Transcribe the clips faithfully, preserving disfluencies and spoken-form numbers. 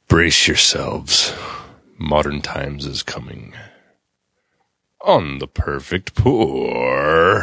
Brace yourselves. Modern times is coming. On the perfect pour.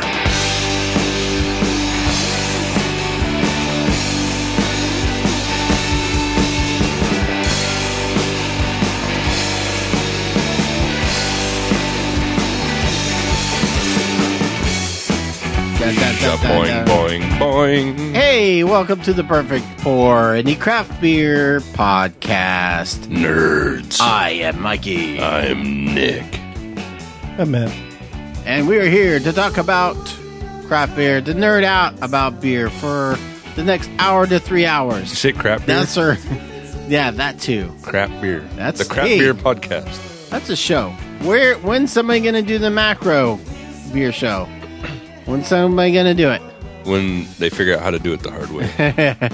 Boing, boing, boing. Hey, welcome to the Perfect Pour, any craft beer podcast. Nerds. I am Mikey. I'm Nick. I'm Matt. And we are here to talk about craft beer, to nerd out about beer for the next hour to three hours. You say crap beer? That's our, yeah, that too. Crap beer. That's the Craft hey, Beer Podcast. That's a show. Where, when's somebody going to do the macro beer show? When's somebody going to do it? When they figure out how to do it the hard way.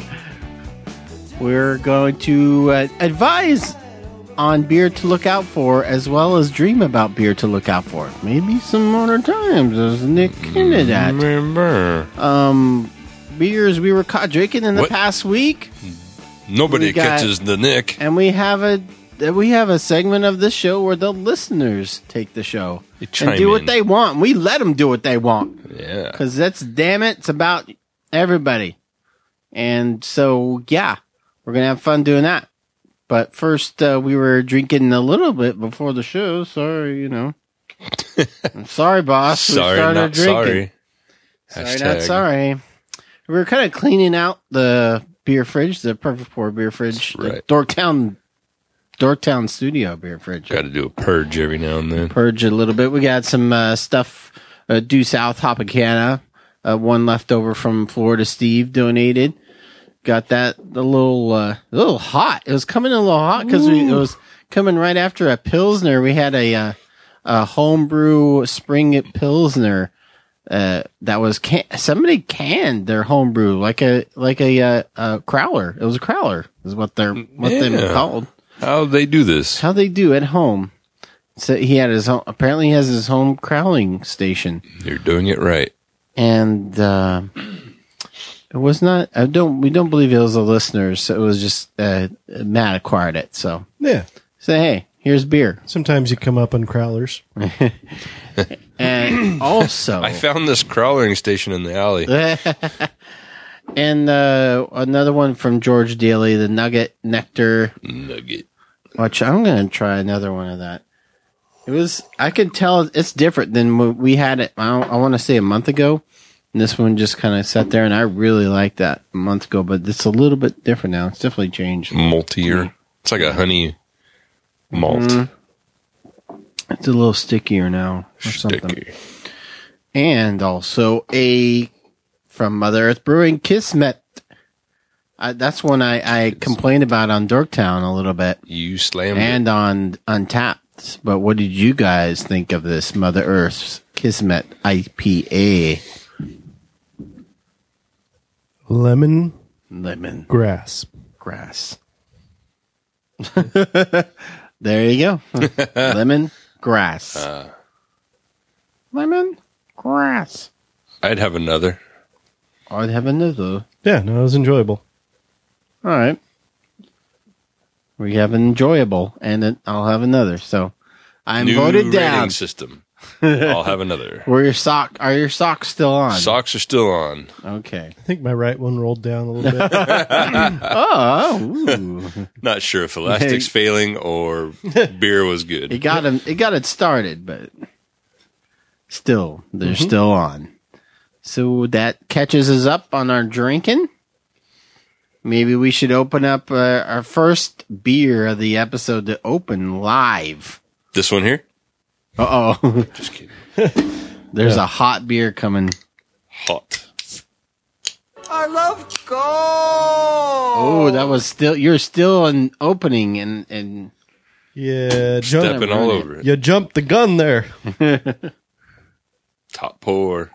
We're going to uh, advise on beer to look out for, as well as dream about beer to look out for. Maybe some other times, as Nick hinted at. Remember. Um, beers we were caught drinking in the What? past week, Nobody We got- catches the Nick. and we have a we have a segment of the show where the listeners take the show They and chime do what in. they want. We let them do what they want. Yeah. Because that's, damn it, it's about everybody. And so, yeah, we're going to have fun doing that. But first, uh, we were drinking a little bit before the show. Sorry, you know. I'm sorry, boss. We Sorry, started not drinking. sorry. Sorry, not sorry. We were kind of cleaning out the beer fridge, the Perfect Pour beer fridge. That's right. The Dorktown, Dorktown Studio beer fridge. Got to do a purge every now and then. Purge a little bit. We got some uh, stuff. Uh, due South Hopacana, uh, one left over from Florida Steve donated. Got that a little, uh, a little hot. It was coming in a little hot because it was coming right after a Pilsner. We had a, uh, a homebrew spring Pilsner, uh, that was can- somebody canned their homebrew like a, like a, uh, a crowler. It was a crowler is what they're, what Yeah. they're called. How they do this? How they do at home. So he had his home, apparently he has his home crowling station. You're doing it right. And uh, it was not. I don't. We don't believe it was the listeners. So it was just uh, Matt acquired it. So Yeah. say, hey, here's beer. Sometimes you come up on crowlers. And also, I found this crawling station in the alley. and uh, another one from George Daly, the Nugget Nectar. Nugget. Which I'm gonna try another one of that. It was. I could tell it's different than when we had it. I, I want to say a month ago. And this one just kind of sat there, and I really liked that a month ago. But it's a little bit different now. It's definitely changed. Maltier. It's like a honey malt. Mm-hmm. It's a little stickier now, or something. Sticky. And also a from Mother Earth Brewing, Kismet. I, that's one I, I complained about on Dorktown a little bit, You slammed and on Untapped. But what did you guys think of this Mother Earth's Kismet I P A? Lemon Lemon grass. grass. There you go. Lemon grass. Uh, Lemon grass. I'd have another. I'd have another. Yeah, no, it was enjoyable. All right. We have an enjoyable, and then I'll have another. So I'm New voted rating down. system. I'll have another. Were your sock? Are your socks still on? Socks are still on. Okay. I think my right one rolled down a little bit. Oh, ooh. Not sure if elastic's failing or beer was it good. got him. It got it started, but still, they're Mm-hmm. still on. So that catches us up on our drinking. Maybe we should open up uh, our first beer of the episode to open live. This one here? Uh oh. Just kidding. There's Yeah. a hot beer coming. Hot. I love gold. Oh, that was still. You're still an opening, and and Yeah, jump, Stepping all over it. you jumped the gun there. Top pour.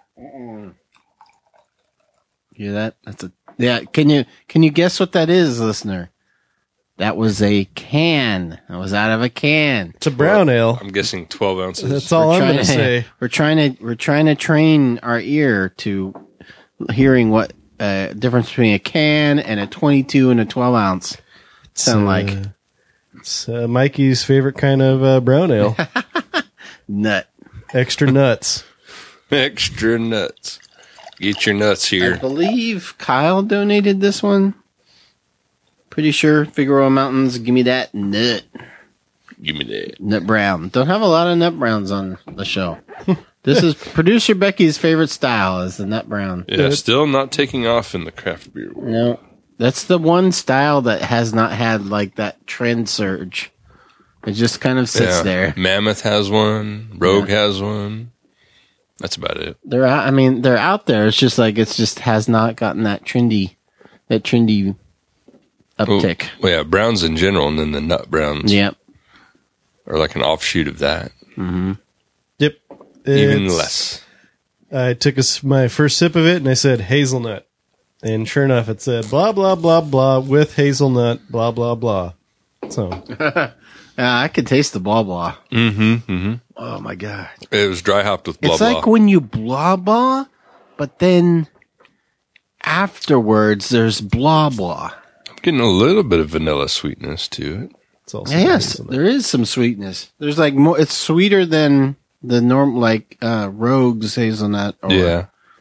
yeah, that that's a yeah. Can you can you guess what that is, listener? That was a can. That was out of a can. It's a brown ale. I'm guessing twelve ounces. That's all I'm trying going to say. We're trying to we're trying to train our ear to hearing what uh, difference between a can and a twenty-two and a twelve ounce sound uh, like. It's uh, Mikey's favorite kind of uh, brown ale. Nut. Extra nuts. Extra nuts. Get your nuts I here. believe Kyle donated this one. Pretty sure Figueroa Mountains. Give me that nut. Give me that. Nut brown. Don't have a lot of nut browns on the show. This is producer Becky's favorite style is the nut brown. Yeah, still not taking off in the craft beer world. No, that's the one style that has not had like that trend surge. It just kind of sits Yeah. there. Mammoth has one. Rogue has one. That's about it. They're out, I mean, they're out there. It's just like it's just has not gotten that trendy, that trendy uptick. Well, yeah, browns in general, and then the nut browns Yep. are like an offshoot of that. Yep. Even It's- less. I took a s my first sip of it and I said hazelnut. And sure enough, it said blah, blah, blah, blah with hazelnut, blah, blah, blah. So, Yeah, I could taste the blah blah. Mm-hmm. Mm-hmm. Oh my god! It was dry hopped with blah It's blah. like when you blah blah, but then afterwards there's blah blah. I'm getting a little bit of vanilla sweetness to it. it's also Yes, hazelnut. there is some sweetness. There's like more. It's sweeter than the norm, like uh, Rogue's hazelnut. Or, Yeah.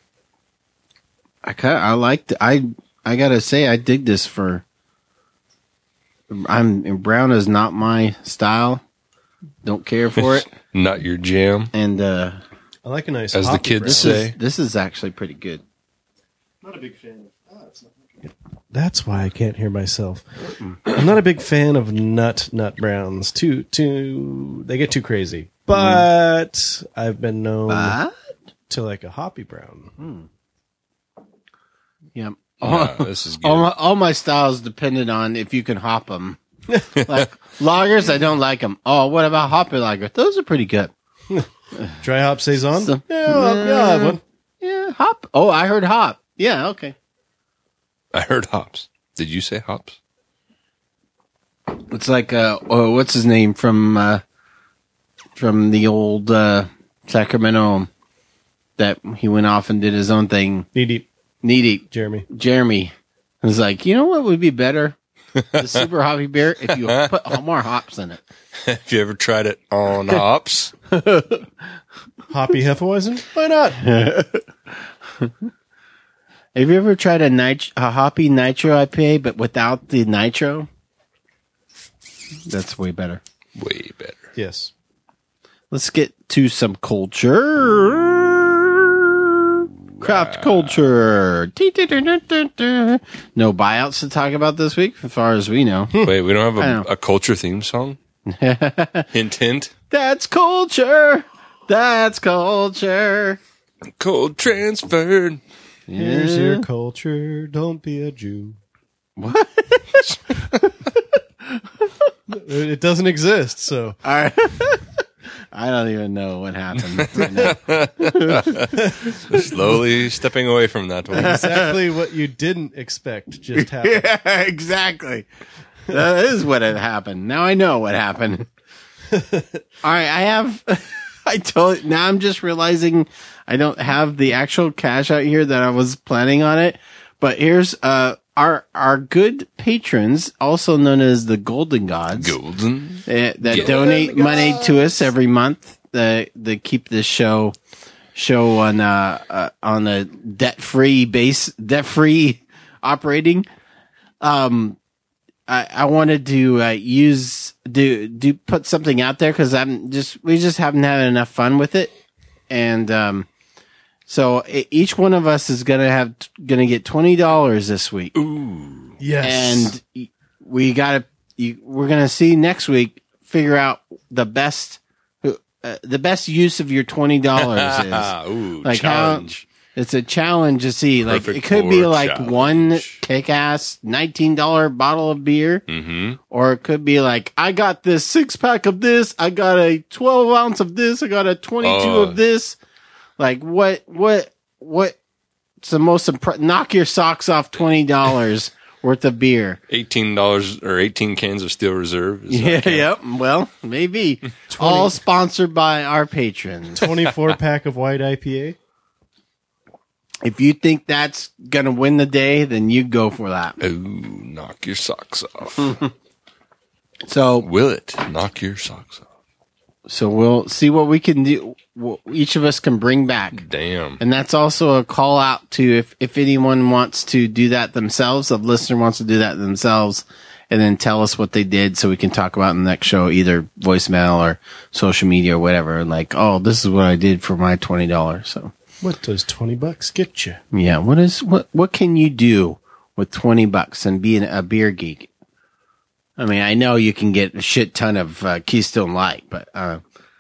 I kind I liked. I I gotta say I dig this for. I'm brown is not my style. Don't care for it, Not your jam, and uh, I like a nice as the hoppy kids brown. this say. is this is actually pretty good. Not a big fan of. Oh, it's not good. That's why I can't hear myself. I'm not a big fan of nut nut browns. Too too they get too crazy. But I've been known But to like a hoppy brown. yeah, Yeah, this is good. all my all my styles depended on if you can hop them. Like lagers, I don't like them. Oh, what about hoppy lager? Those are pretty good. Dry hop saison. So- yeah, I'll, yeah, I'll have one. Yeah, hop. Oh, I heard hop. Yeah, okay. I heard hops. Did you say hops? It's like uh, oh, what's his name from uh, from the old uh, Sacramento that he went off and did his own thing. Knee deep, Knee deep. Jeremy. Jeremy was like, you know what would be better? The super hoppy beer if you put more hops in it. Have you ever tried it on hops? Hoppy Hefeweizen? Why not? Have you ever tried a, nit- a hoppy nitro I P A but without the nitro? That's way better. Way better. Yes. Let's get to some culture. Craft culture. No buyouts to talk about this week, as far as we know. Wait, we don't I have know. a, a culture theme song? Hint, hint. That's culture. That's culture. Cold transferred. Here's Yeah. your culture. Don't be a Jew. What? It doesn't exist, so. I I don't even know what happened. Right now. Slowly stepping away from that one. Exactly what you didn't expect just happened. Yeah, exactly. That is what had happened. Now I know what happened. All right, I have. I told. Now I'm just realizing I don't have the actual cash out here that I was planning on it. But here's uh our our good patrons, also known as the Golden Gods, Golden. uh, that Yeah. donate money to us every month. That that keep this show show on uh, uh on a debt free base, debt free operating. Um, I I wanted to uh, use do do put something out there because I'm just we just haven't had enough fun with it, and um, so e- each one of us is gonna have gonna get twenty dollars this week. Yes. And we got to, we're going to see next week, figure out the best, uh, the best use of your twenty dollars is. Ooh, Like how- challenge. It's a challenge to see. Like Perfect it could be pour like challenge. one kick ass nineteen dollars bottle of beer, Mm-hmm. or it could be like, I got this six pack of this. I got a twelve ounce of this. I got a twenty-two Oh. of this. Like what, what, what's the most impre- knock your socks off twenty dollars worth of beer. eighteen dollars or eighteen cans of Steel Reserve. Is Yeah, that count? yep. Well, maybe. All sponsored by our patrons. twenty-four pack of white I P A. If you think that's going to win the day, then you go for that. Ooh, knock your socks off. So Will it knock your socks off? So we'll see what we can do. What each of us can bring back. Damn. And that's also a call out to if, if anyone wants to do that themselves, if a listener wants to do that themselves, and then tell us what they did so we can talk about in the next show, either voicemail or social media or whatever. Like, oh, this is what I did for my twenty dollars. So What does twenty bucks get you? yeah, what is what what can you do with twenty bucks and being a beer geek? I mean, I know you can get a shit ton of uh, Keystone Light, but uh,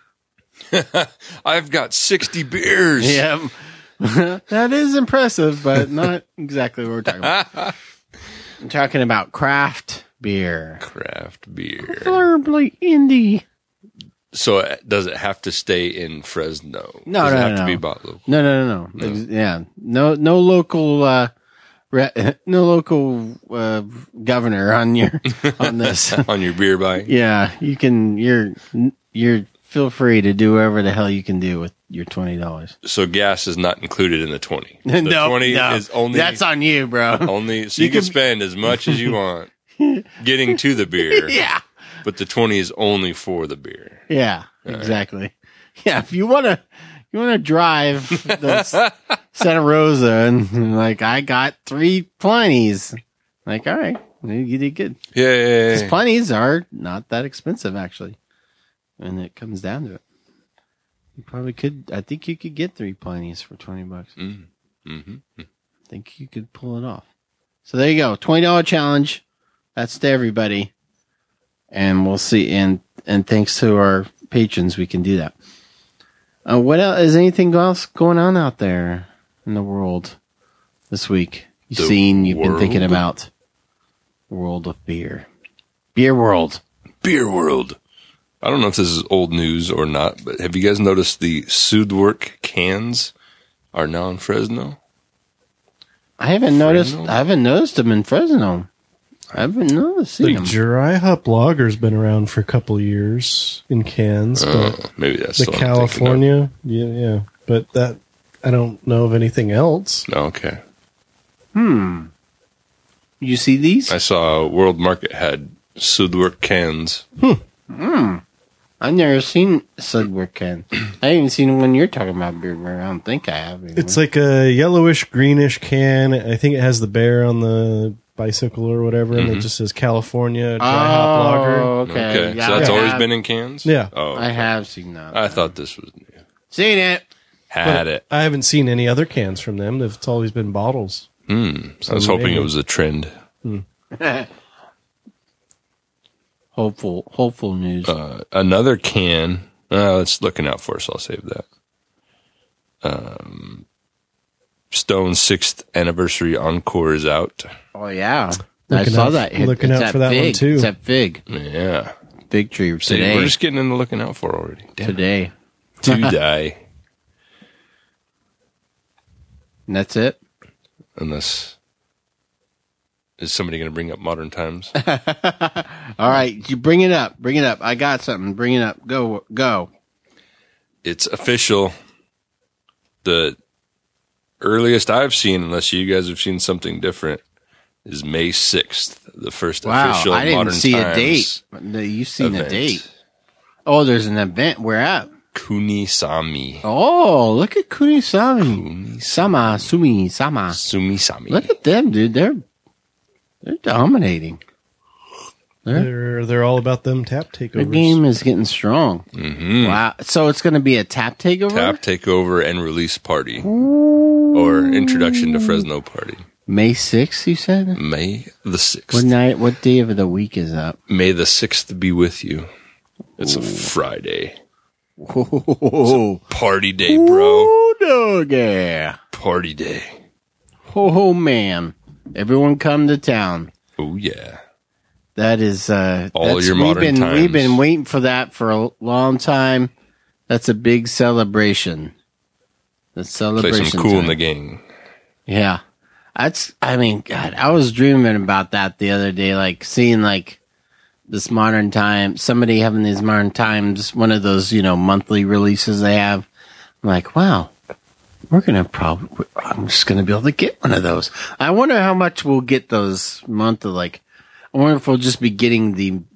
I've got sixty beers. yeah, that is impressive, but not exactly what we're talking about. I'm talking about craft beer, Craft beer. preferably indie. So uh, does it have to stay in Fresno? No, does no, it have no, to no. be bought local? No, no, no, no. Ex- Yeah, no, no local, uh, re- no local uh, governor on your on this. On your beer bike? Yeah, you can. You're you're feel free to do whatever the hell you can do with your twenty dollars. So gas is not included in the twenty. The no, twenty no, is only that's on you, bro. only so You you, can can- spend as much as you want getting to the beer. Yeah, But the twenty is only for the beer. yeah, exactly. Yeah, if you wanna you wanna drive the Santa Rosa and like I got three Plinies, like all right, you did good. Yay. Because Plinies are not that expensive actually, and it comes down to it. You probably could. I think you could get three Plinies for twenty bucks. Mm. Mm-hmm. I think you could pull it off. So there you go, twenty dollar challenge. That's to everybody, and we'll see. And and thanks to our patrons, we can do that. Uh, what else? Is anything else going on out there in the world this week? You've The seen, you've been thinking world? about world of beer, beer world. Beer World. I don't know if this is old news or not, but have you guys noticed the Sudwerk cans are now in Fresno? I haven't noticed. Fresno? I haven't noticed them in Fresno. I haven't noticed seen The them. dry hop lager's been around for a couple years in cans, Uh, but maybe that's the what I'm thinking of. California, yeah, yeah. But that I don't know of anything else. Oh, okay. Hmm. You see these? I saw World Market had Sudwerk cans. Hmm. I've never seen Sudwerk can. I haven't seen one you're talking about, beer. Bear. I don't think I have. Anyway. It's like a yellowish greenish can. I think it has the bear on the bicycle or whatever, and it just says California dry hop lager. Oh, okay. Okay, Yeah, so that's I always have- been in cans? Yeah. Oh, I okay. have seen that. I thought this was new. Seen it. Had But it. I haven't seen any other cans from them. It's always been bottles. Hmm. I was So hoping maybe- it was a trend. hopeful, hopeful news. Uh, another can. Uh, it's looking out for us. I'll save that. Um, Stone's sixth anniversary encore is out. oh yeah, I Looking saw out- that. It- looking it's out for that one, Fig. too. It's at Fig. Yeah. Big Tree See, today. we're just getting into looking out for already. Damn. Today. Today. And that's it. Unless. Is somebody going to bring up Modern Times? All right, you bring it up. Bring it up. I got something. Bring it up. Go. Go. It's official. The earliest I've seen, unless you guys have seen something different, is May sixth, the first Wow, official I didn't Modern see Times a date. No, You've seen event. a date. Oh, there's an event. Where at? Kunisami. Oh, look at Kunisami. Kunisami. Sama, Sumi, Sama. Sumisami. Look at them, dude. They're they're dominating. Their They're they're all about them tap their takeovers. game is getting strong. Mhm. Wow. So it's going to be a tap takeover? Tap takeover and release party, or introduction to Fresno party. May sixth, you said? May the sixth. What night, what day of the week is that? May the sixth be with you. It's a Friday. Whoa. Party day, bro. Oh, doggy. Party day. Oh, man. Everyone come to town. Oh yeah. That is, uh, All that's- your we've modern been, times. We've been waiting for that for a long time. That's a big celebration. The Play celebration. some cool time. in the gang. Yeah. That's, I mean, God, I was dreaming about that the other day, like seeing like this Modern Time, somebody having these Modern Times, one of those, you know, monthly releases they have. I'm like, wow, we're going to probably, I'm just going to be able to get one of those. I wonder how much we'll get those monthly, like, I wonder if we'll just be getting the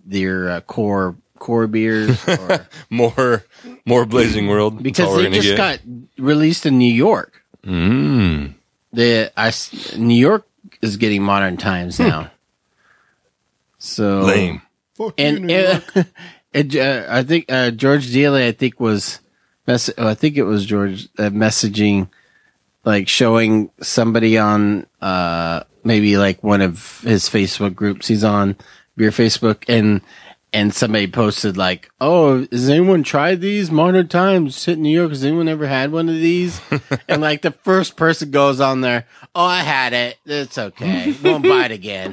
their uh, core core beers, or, more more Blazing World. That's because all we're they gonna just get. got released in New York. Mm. The I s- New York is getting Modern Times now. So Lame. Fuck you, and New York. uh, and, uh, I think uh, George Daly, I think was, mess- oh, I think it was George uh, messaging, like showing somebody on uh, maybe like one of his Facebook groups. He's on Beer Facebook, and and somebody posted like, "Oh, has anyone tried these Modern Times hit New York? Has anyone ever had one of these?" And like the first person goes on there, "Oh, I had it. It's okay. Won't buy it again."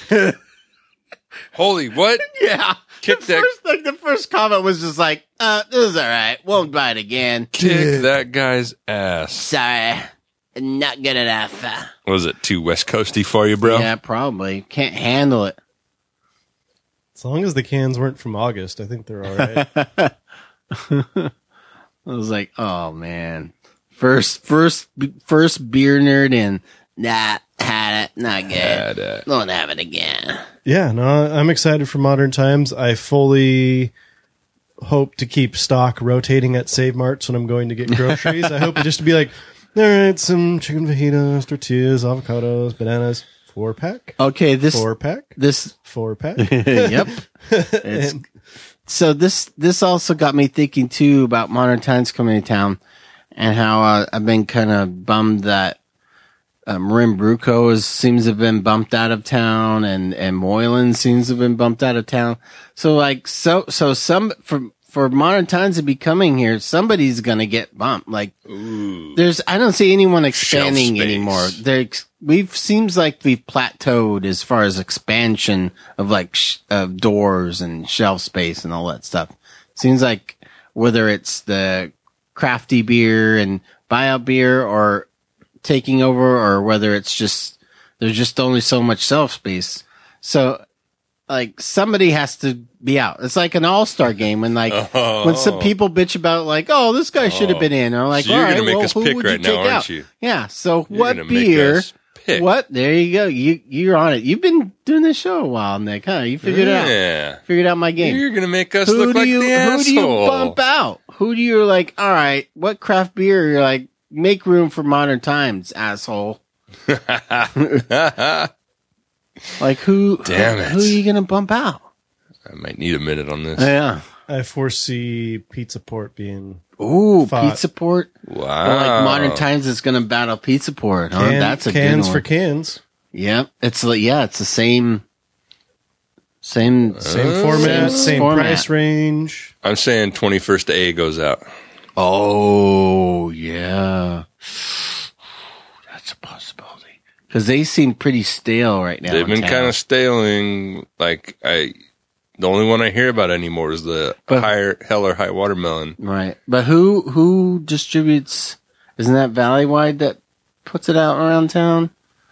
Holy what? Yeah. Kick the that- first, like the first comment was just like, uh, this is all right. Won't buy it again. Kick that guy's ass. Sorry. Not good enough. Uh, Was it too West Coasty for you, bro? Yeah, probably. Can't handle it. As long as the cans weren't from August, I think they're all right. I was like, oh man. First, first, first beer nerd in. Nah, had it. Not good. Had it. Won't have it again. Yeah, no, I'm excited for Modern Times. I fully hope to keep stock rotating at Save Marts when I'm going to get groceries. I hope it just to be like, all right, some chicken fajitas, tortillas, avocados, bananas, four pack, Okay, this, four pack, this, four pack. yep. It's, And- so this this also got me thinking too about Modern Times coming to town, and how uh, I've been kind of bummed that uh, Marin Bruco is, seems to have been bumped out of town, and and Moylan seems to have been bumped out of town. So like so so some for for Modern Times to be coming here, somebody's gonna get bumped. Like there's I don't see anyone expanding space. anymore. There we've seems like we've plateaued as far as expansion of like sh- of doors and shelf space and all that stuff. Seems like whether it's the crafty beer and buyout beer or taking over, or whether it's just there's just only so much shelf space. So like somebody has to be out. It's like an all-star game when like Oh. when some people bitch about like, oh, this guy should have been in. I'm like, So you're all right, gonna make well, us who pick would right you now, take aren't out? you? Yeah. So You're what gonna make beer? us pick. What? There you go. You you're on it. You've been doing this show a while, Nick. Huh? You figured it out. Yeah. Figured out my game. You're gonna make us Who look do like you the who asshole. do you bump out? Who do you like? All right, what craft beer? You're like, make room for Modern Times, asshole. Like who? Damn it. Who are you gonna bump out? I might need a minute on this. Yeah. I foresee Pizza Port being Ooh, Fought. Pizza Port. Wow. Or like Modern Times is gonna battle Pizza Port. Huh? can- That's a cans good for one. cans. Yep. It's like yeah, it's the same. Same. Same Uh, format, same same format. price range. I'm saying twenty-first A goes out. Oh yeah. That's a possibility. Because they seem pretty stale right now. They've in been town. kind of staling. Like I, the only one I hear about anymore is the But- higher Heller High Watermelon. right. But who who distributes? Isn't that Valleywide that puts it out around town?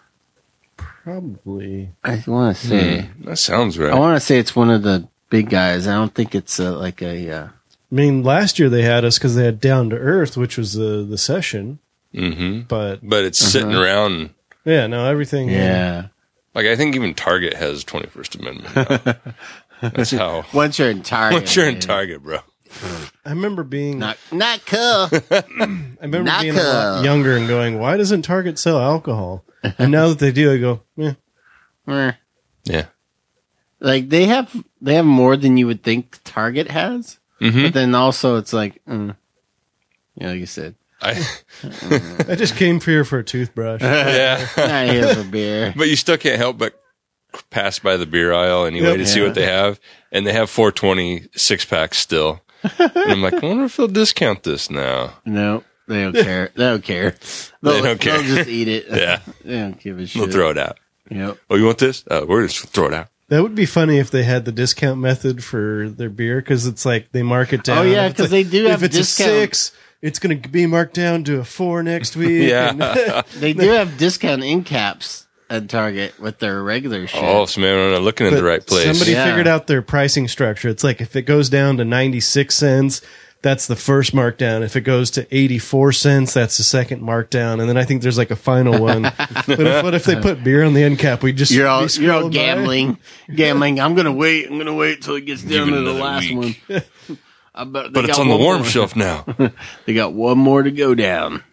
Probably. I want to say. Hmm, that sounds right. I want to say it's one of the big guys. I don't think it's uh like a. Uh, I mean, last year they had us because they had Down to Earth, which was the the session. hmm But But it's sitting Uh-huh. around. yeah, no, everything. yeah. Like I think even Target has twenty-first Amendment. Now. That's how. Once you're in Target. Once you're in man. Target, bro. I remember being. Not not cool. I remember not being a lot cool. younger and going, "Why doesn't Target sell alcohol?" And now that they do, I go, "Yeah." Eh. Yeah. Like they have they have more than you would think Target has. hmm But then also it's like, mm, yeah, like you said, I, I just came for here for a toothbrush. yeah. not here for beer. But you still can't help but pass by the beer aisle anyway Yep. to see Yeah. what they have. And they have four twenty six packs still. And I'm like, I wonder if they'll discount this now. No, they don't care. They don't care. They They'll, don't care. They'll just eat it. Yeah. They don't give a shit. They'll throw it out. Yep. Oh, you want this? Uh, we're just throw it out. That would be funny if they had the discount method for their beer because it's like they mark it down. Oh, yeah, If it's 'cause they do if have it's discount. a six, it's going to be marked down to a four next week. Yeah. And- They do have discount end caps at Target with their regular shit. Oh, so man, we're not looking in but the right place. Somebody Yeah. figured out their pricing structure. It's like if it goes down to ninety-six cents, that's the first markdown. If it goes to eighty-four cents, that's the second markdown. And then I think there's like a final one. But if, what if they put beer on the end cap? We just You're all, be you're all scrolling by? gambling. Gambling. I'm going to wait. I'm going to wait until it gets down Give it to the another last week. one. I bet they But it's got on the one warm more. shelf now. They got one more to go down.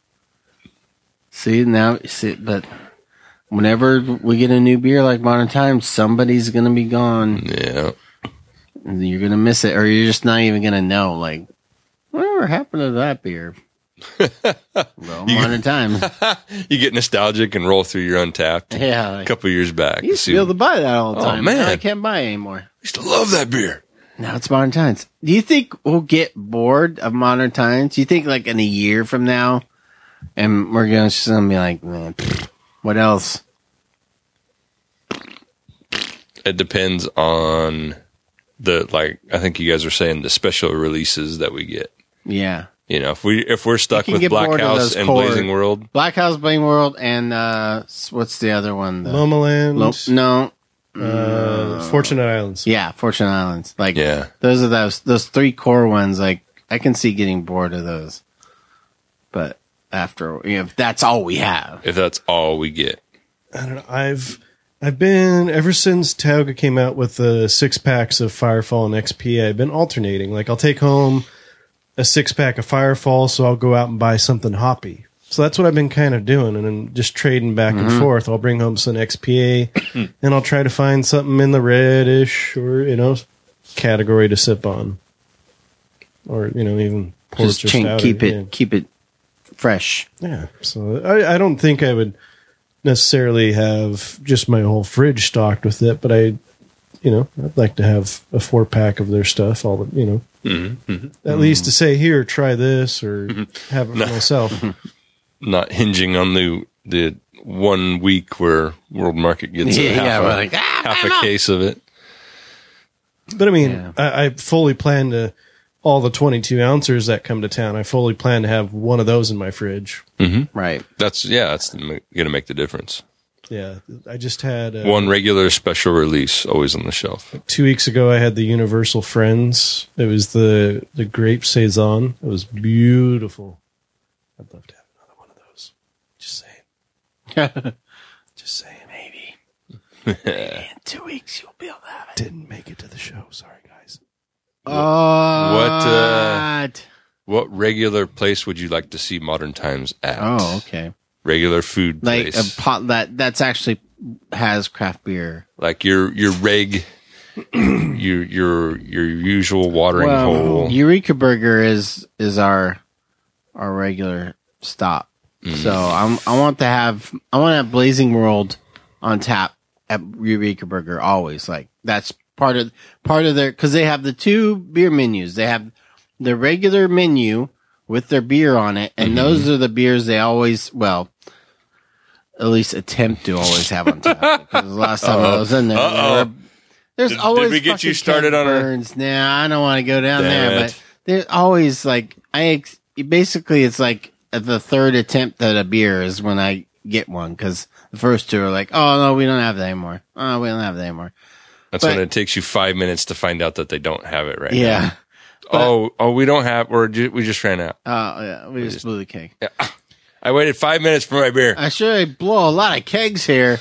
See, now, see, but whenever we get a new beer like Modern Times, somebody's going to be gone. Yeah. You're going to miss it, or you're just not even going to know. Like, whatever happened to that beer? Well, Modern Times. You get nostalgic and roll through your Untapped. Yeah. A Like, couple years back. you used to See- be able to buy that all the Oh, time. man. Now I can't buy it anymore. I used to love that beer. Now it's Modern Times. Do you think we'll get bored of Modern Times? Do you think like in a year from now, and we're going to be like, man, pfft, what else? It depends on the, like, I think you guys were saying the special releases that we get. Yeah. You know, if we if we're stuck can with get Black bored of House those and core- Blazing World, Black House, Blame World, and uh, what's the other one? The, Loma Land, Lo- no. uh, Fortunate Islands. Yeah, Fortune Islands. Like, yeah, those are those those three core ones. Like, I can see getting bored of those. But after, you know, if that's all we have. if that's all we get. I don't know. I've I've been ever since Tauga came out with the six packs of Firefall and X P. I've been alternating. Like I'll take home a six pack of Firefall, so I'll go out and buy something hoppy. So that's what I've been kind of doing, and then just trading back Mm-hmm. and forth. I'll bring home some X P A, and I'll try to find something in the reddish or you know category to sip on, or you know even ports Just or change, stouter, keep it yeah. keep it fresh. Yeah, so I, I don't think I would necessarily have just my whole fridge stocked with it, but I, you know, I'd like to have a four pack of their stuff. All the, you know, Mm-hmm, mm-hmm. at least to say here, try this or have it for myself. Not hinging on the the one week where World Market gets a Yeah, half, we're a, like, ah, half a case of it. But I mean, Yeah. I, I fully plan to all the twenty-two ounces that come to town. I fully plan to have one of those in my fridge. Right. That's yeah, that's going to make the difference. Yeah, I just had uh, One regular special release always on the shelf. two weeks ago. I had the Universal Friends. It was the the grape saison. It was beautiful. I'd love to have another one of those. Just saying. Just saying. Maybe. In two weeks you'll be able to have it. Didn't make it to the show. Sorry, guys. Oh, What, uh, What regular place would you like to see Modern Times at? Oh, okay. Regular food Like place. a pot that that's actually has craft beer. Like your your reg your your your usual watering hole. Eureka Burger is is our our regular stop. Mm. So I'm I want to have I want to have Blazing World on tap at Eureka Burger always. Like that's part of part of their because they have the two beer menus. They have the regular menu with their beer on it, and Mm-hmm. those are the beers they always well. At least attempt to always have on tap. Because the last time I was in there, there Uh-oh. were- there's Did- did always we get you fucking started Ken on a- Burns. Nah, I don't want to go down Damn there, it. but there's always like I ex- basically it's like at the third attempt at a beer is when I get one because the first two are like, oh no, we don't have that anymore. Oh, we don't have that anymore. That's but- when it takes you five minutes to find out that they don't have it right now. Yeah. Oh, oh, we don't have, or ju- we just ran out. Oh yeah, we just blew the keg. I waited five minutes for my beer. I sure blow a lot of kegs here.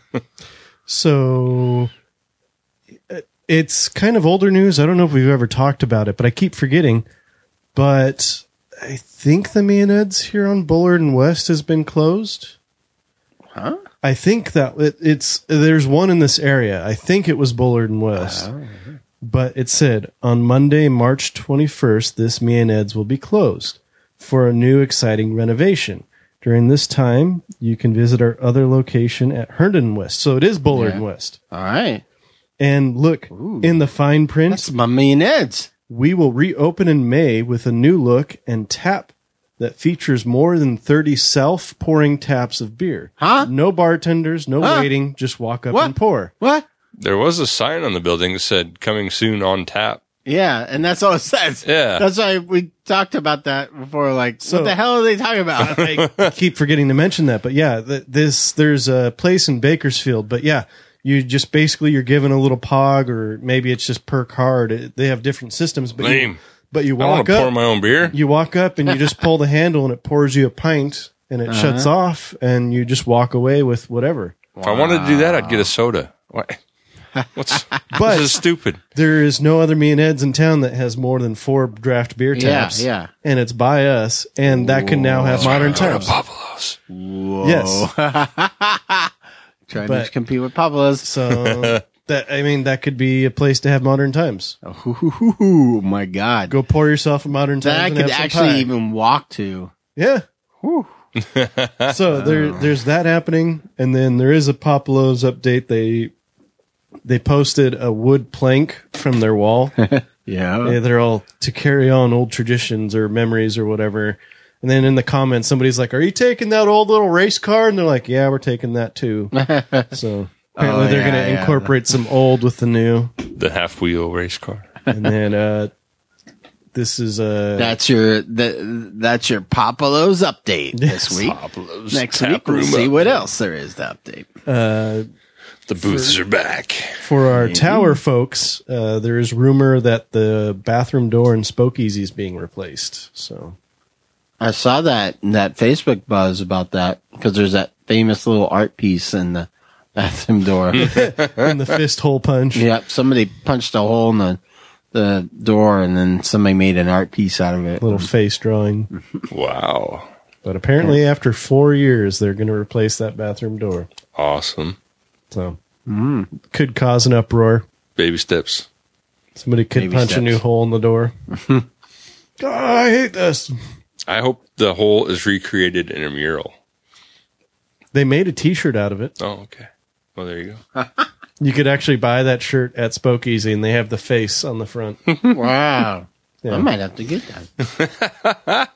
So it's kind of older news. I don't know if we've ever talked about it, but I keep forgetting. But I think the Mayonnaise here on Bullard and West has been closed. Huh? I think that it, it's there's one in this area. I think it was Bullard and West. But it said on Monday, March twenty-first, this Mayonnaise will be closed for a new exciting renovation. During this time, you can visit our other location at Herndon West. So it is Bullard Yeah. and West. All right, And look, in the fine print, that's my mayonnaise. we will reopen in May with a new look and tap that features more than thirty self-pouring taps of beer. Huh? No bartenders, no Huh? waiting, just walk up What? and pour. What? There was a sign on the building that said "Coming soon on tap." Yeah, and that's all it says. Yeah. That's why we talked about that before. Like, So- what the hell are they talking about? I keep forgetting to mention that, but yeah, th- this there's a place in Bakersfield, but yeah, you just basically you're given a little pog, or maybe it's just per card. It, they have different systems, but you, Lame. But you I want walk to pour up, my own beer. you walk up and you just pull the handle and it pours you a pint and it Uh-huh. shuts off and you just walk away with whatever. If I wanted to do that, I'd get a soda. What? What's But this is stupid. there is no other Me and Ed's in town that has more than four draft beer Yeah, taps. yeah. And it's by us, and that can now have modern times. Buffaloes. Yes. Trying But- to compete with Pablo's. So that I mean that could be a place to have modern times. Oh my God. Go pour yourself a modern times. that I and could have some actually pie. even walk to. Yeah. So there, there's that happening, and then there is a Popolo's update. They they posted a wood plank from their wall. Yeah. Yeah, they're all to carry on old traditions or memories or whatever. And then in the comments, somebody's like, "Are you taking that old little race car?" And they're like, "Yeah, we're taking that too." So apparently, Oh, they're yeah, going to yeah. incorporate some old with the new. The half wheel race car. And then uh, this is uh, That's your the, that's your Pablo's update Yes. this week. Pablo's Next tap week we'll room see update. what else there is to update. uh, The booths are back. for our tower folks. Uh, there is rumor that the bathroom door in Spokeasy is being replaced. So I saw that that Facebook buzz about that because there's that famous little art piece in the bathroom door. in the fist hole punch. Yep, somebody punched a hole in the the door, and then somebody made an art piece out of it. Little face drawing. Wow. But apparently, after four years, they're going to replace that bathroom door. Awesome. So could cause an uproar. Baby steps. Somebody could Baby punch a steps. new hole in the door. Oh, I hate this. I hope the hole is recreated in a mural. They made a T-shirt out of it. Oh, okay. Well, there you go. You could actually buy that shirt at Spokeasy, and they have the face on the front. Wow. Yeah. I might have to get that.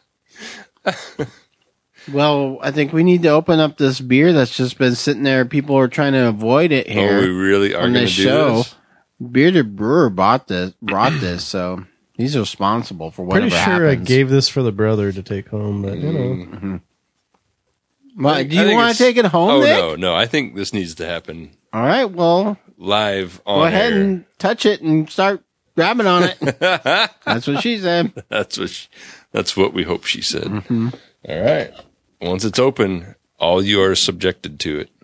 Well, I think we need to open up this beer that's just been sitting there. People are trying to avoid it Oh, here we really are on going this to do show. this? Bearded Brewer bought this, brought this, so he's responsible for whatever Pretty sure happens. I gave this for the brother to take home, but you know. Mm-hmm. Well, I think- do I you think want it's- to take it home, Oh, Nick? no, no. I think this needs to happen All right, well, live on go ahead air. and touch it and start grabbing on it. That's what she said. That's what she, that's what we hope she said. Mm-hmm. All right. Once it's open, all you are subjected to it.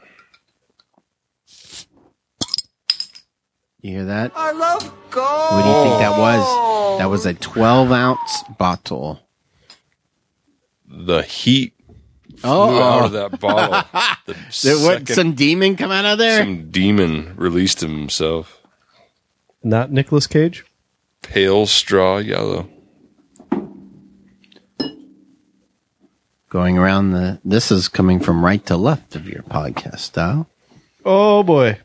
You hear that? I love gold. What do you think that was? That was a twelve ounce bottle. The heat Oh, flew out of that bottle. The There, what, second some demon come out of there? some demon released himself. Not Nicolas Cage? Pale straw yellow. Going around the. This is coming from right to left of your podcast style. Oh, boy.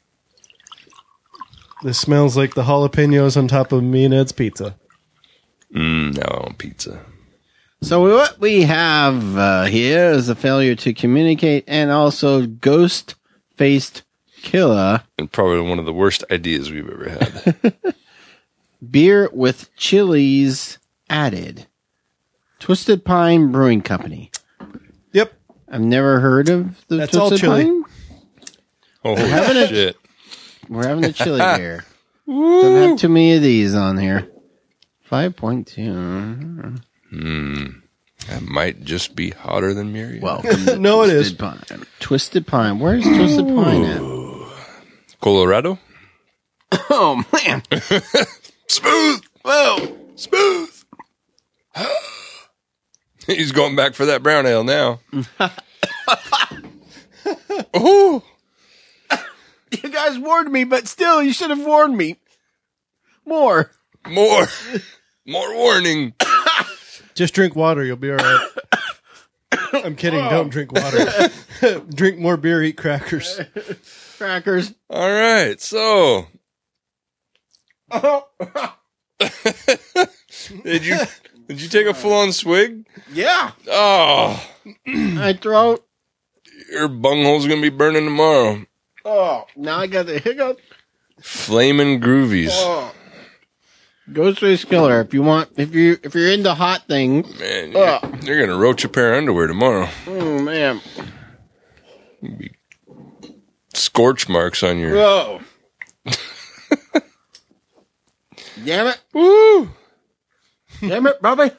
This smells like the jalapenos on top of me and Ed's pizza. Mm, now I want pizza. So what we have uh, here is a failure to communicate, and also ghost faced killer And probably one of the worst ideas we've ever had. beer with chilies added. Twisted Pine Brewing Company. Yep. I've never heard of the That's all Twisted chili. Pine. Holy having a- shit. We're having a chili beer. Don't have too many of these on here. five point two. That might just be hotter than Miriam. Welcome to No, it Twisted is. Pine. Twisted Pine. Where's Twisted Pine at? Colorado? Oh, man. Smooth! Whoa! Smooth! He's going back for that brown ale now. Oh! You guys warned me, but still, you should have warned me. More. More! More warning! Just drink water. You'll be all right. I'm kidding. Don't drink water. Drink more beer, eat crackers. Crackers. All right, so. Did you did you take a full on swig? Yeah. Oh, My throat. your bunghole's gonna be burning tomorrow. Oh, now I got the hiccup. Flamin' groovies. Oh. Ghost Face Killer. If you want, if you if you're into hot things, Man, you're, Ugh. you're gonna roach a pair of underwear tomorrow. oh man, Scorch marks on your. whoa, damn it! Woo! Damn it, Bobby.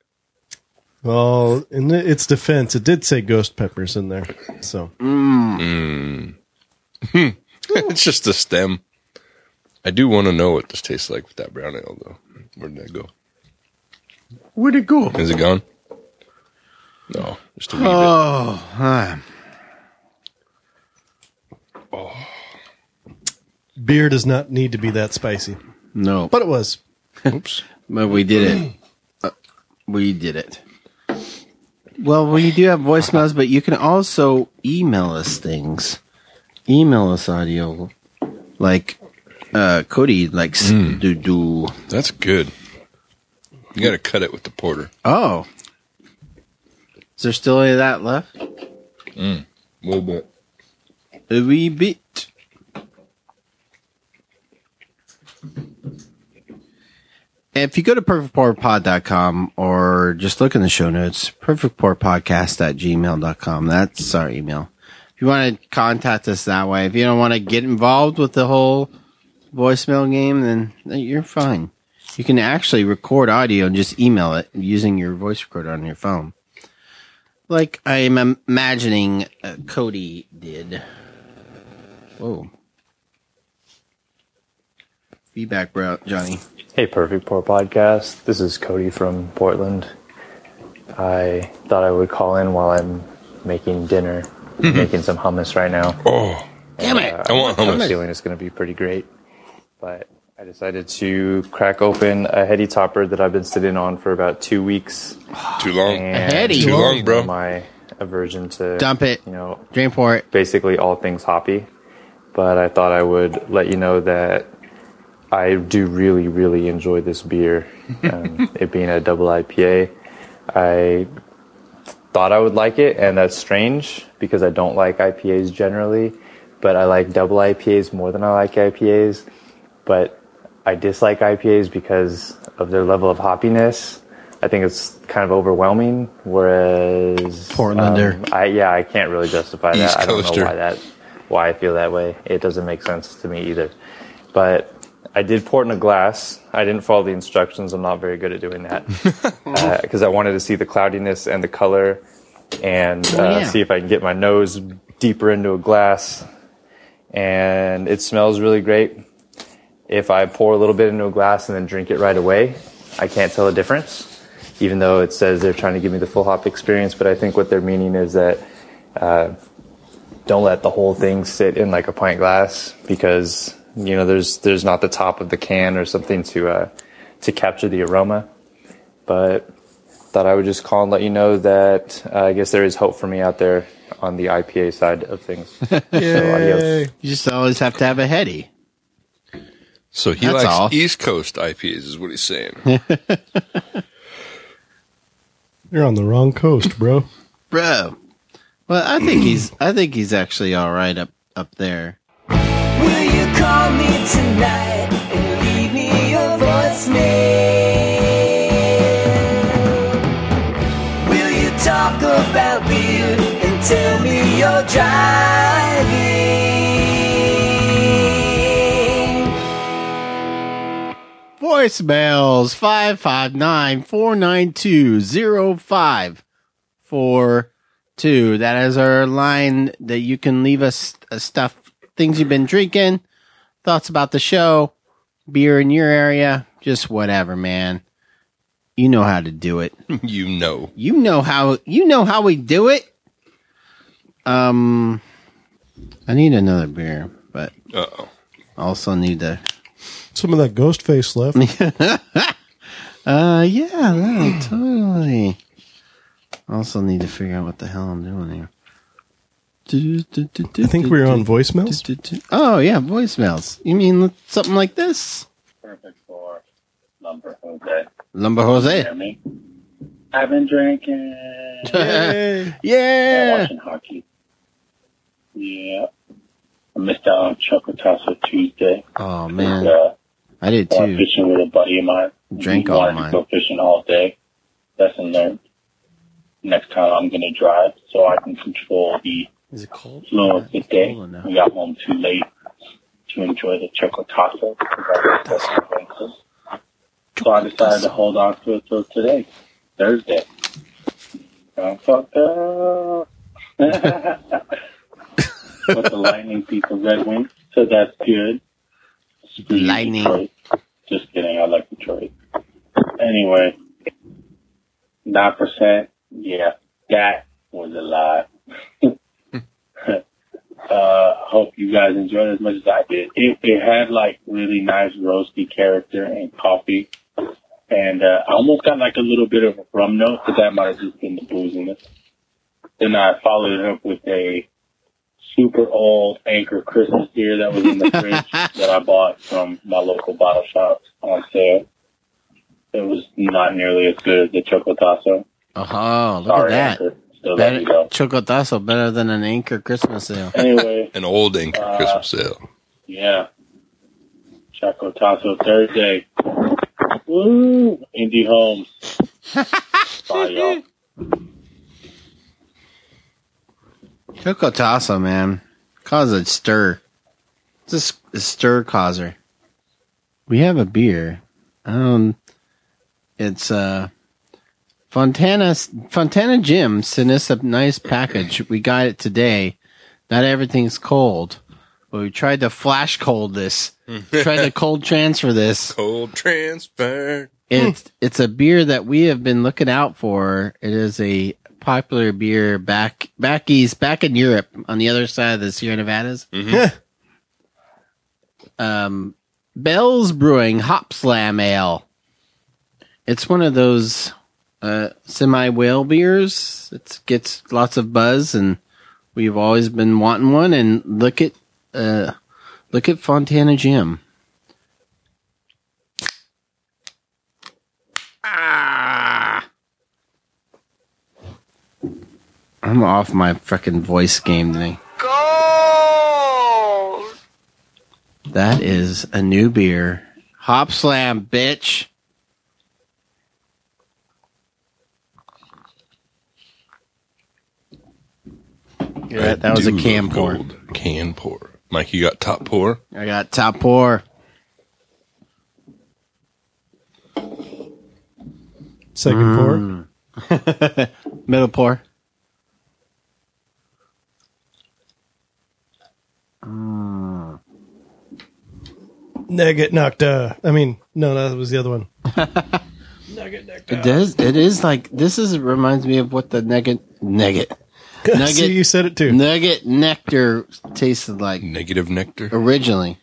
Well, in its defense, it did say ghost peppers in there. So Mm. It's just a stem. I do want to know what this tastes like with that brown ale, though. Where did that go? Where'd it go? Is it gone? No, just a wee Oh, hi. beer does not need to be that spicy, No. but it was. bit. Oops. But we did it. Uh, we did it. Well, we do have voicemails, but you can also email us things. Email us audio. Like uh, Cody likes Mm. to do. That's good. You got to cut it with the porter. Oh. Is there still any of that left? A little bit. A wee bit. If you go to perfect pour pod dot com or just look in the show notes, perfect pour podcast at gmail dot com. That's our email. If you want to contact us that way, if you don't want to get involved with the whole voicemail game, then you're fine. You can actually record audio and just email it using your voice recorder on your phone. Like I am imagining uh, Cody did. Whoa. Feedback, bro, Johnny. Hey, Perfect Pour Podcast. This is Cody from Portland. I thought I would call in while I'm making dinner, I'm making some hummus right now. Oh, Damn it. Uh, I want I have a hummus. feeling it's going to be pretty great. But I decided to crack open a heady topper that I've been sitting on for about two weeks. Too long. And heady? Too long, bro. My aversion to Dump it. you know, Drink for it. basically all things hoppy. But I thought I would let you know that I do really, really enjoy this beer. Um, it being a double I P A, I thought I would like it, and that's strange because I don't like I P As generally, but I like double I P As more than I like I P As. But I dislike I P As because of their level of hoppiness. I think it's kind of overwhelming, whereas Portlander. um, I yeah, I can't really justify that. East I don't Coaster. know why that why I feel that way. It doesn't make sense to me either. But I did pour it in a glass. I didn't follow the instructions. I'm not very good at doing that because uh, I wanted to see the cloudiness and the color and uh, Oh, yeah. see if I can get my nose deeper into a glass. And it smells really great. If I pour a little bit into a glass and then drink it right away, I can't tell the difference, even though it says they're trying to give me the full hop experience. But I think what they're meaning is that uh, don't let the whole thing sit in like a pint glass because, you know, there's there's not the top of the can or something to uh, to capture the aroma. But thought I would just call and let you know that uh, I guess there is hope for me out there on the I P A side of things. So, adios. You just always have to have a heady. So he That's likes all. East Coast I P As, is what he's saying. You're on the wrong coast, bro. Bro. Well, I think he's I think he's actually all right up up there. Will you call me tonight and leave me your voicemail? Will you talk about beer and tell me you're driving? Voicemails five five nine, four nine two, zero five four two. That is our line that you can leave us uh, stuff, things you've been drinking, thoughts about the show, beer in your area, just whatever, man. You know how to do it. You know. You know how you know how we do it. Um I need another beer, but Uh-oh. I also need to Some of that ghost face left. Uh, yeah, no, totally. Also need to figure out what the hell I'm doing here. I think we were on voicemails. Oh, yeah, voicemails. You mean something like this? Perfect for Lumber Jose. Lumber Hear Jose. me? I've been drinking. Yay. Yeah. Watching hockey. Yeah. I missed out on Chocotazo Tuesday. Oh, man. Uh, I did went too. fishing with a buddy of mine. Drank He all wanted mine. to go fishing all day. Lesson learned. Next time I'm going to drive so I can control the Is it cold? flow of the day. Cold enough. We got home too late to enjoy the Chocotazo because I was testing drinks. So I decided to hold on to it till today, Thursday. I'm fucked up. With the Lightning piece of Red Wing, so that's good. Screw Lightning. Detroit. Just kidding, I like Detroit. Anyway, nine percent, yeah, that was a lot. uh, hope you guys enjoyed it as much as I did. It, it had like really nice roasty character and coffee. And uh, I almost got like a little bit of a rum note, but that might have just been the booziness. Then I followed it up with a super old Anchor Christmas beer that was in the fridge that I bought from my local bottle shop on sale. It was not nearly as good as the Chocotazo. Oh, look Sorry, at that. Anchor. Still Better, love you, though. Chocotazo better than an Anchor Christmas sale. Anyway. An old Anchor uh, Christmas sale. Yeah. Chocotazo Thursday. Woo! Indie Homes. Bye, y'all. Chocotazo, man. Cause a stir. It's a, s- a stir causer. We have a beer. Um, it's uh, Fontana Fontana Jim sent us a nice package. We got it today. Not everything's cold, but we tried to flash cold this. Tried to cold transfer this. Cold transfer. It's it's a beer that we have been looking out for. It is a popular beer back back east, back in Europe, on the other side of the Sierra Nevadas. Mm-hmm. um, Bell's Brewing Hop Slam Ale. It's one of those uh, semi whale beers. It gets lots of buzz, and we've always been wanting one. And look at uh, look at Fontana Jim. Ah. I'm off my frickin' voice game today. Gold! That is a new beer. Hop Slam, bitch. Yeah, that was a do can love pour. gold. Can pour. Mike, you got top pour? I got top pour. Second pour. Mm. Middle pour. Mm. Nugget Nocta. I mean, no, that was the other one. Nugget Nocta. It does. It is like this. Is reminds me of what the nugget nugget nugget See, you said it too. nugget nectar tasted like Negative nectar. originally.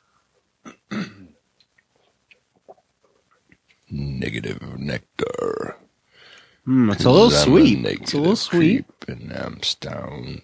Negative nectar. Mm, it's a little 'Cause I'm sweet. a It's a little sweet. creep And I'm stoned.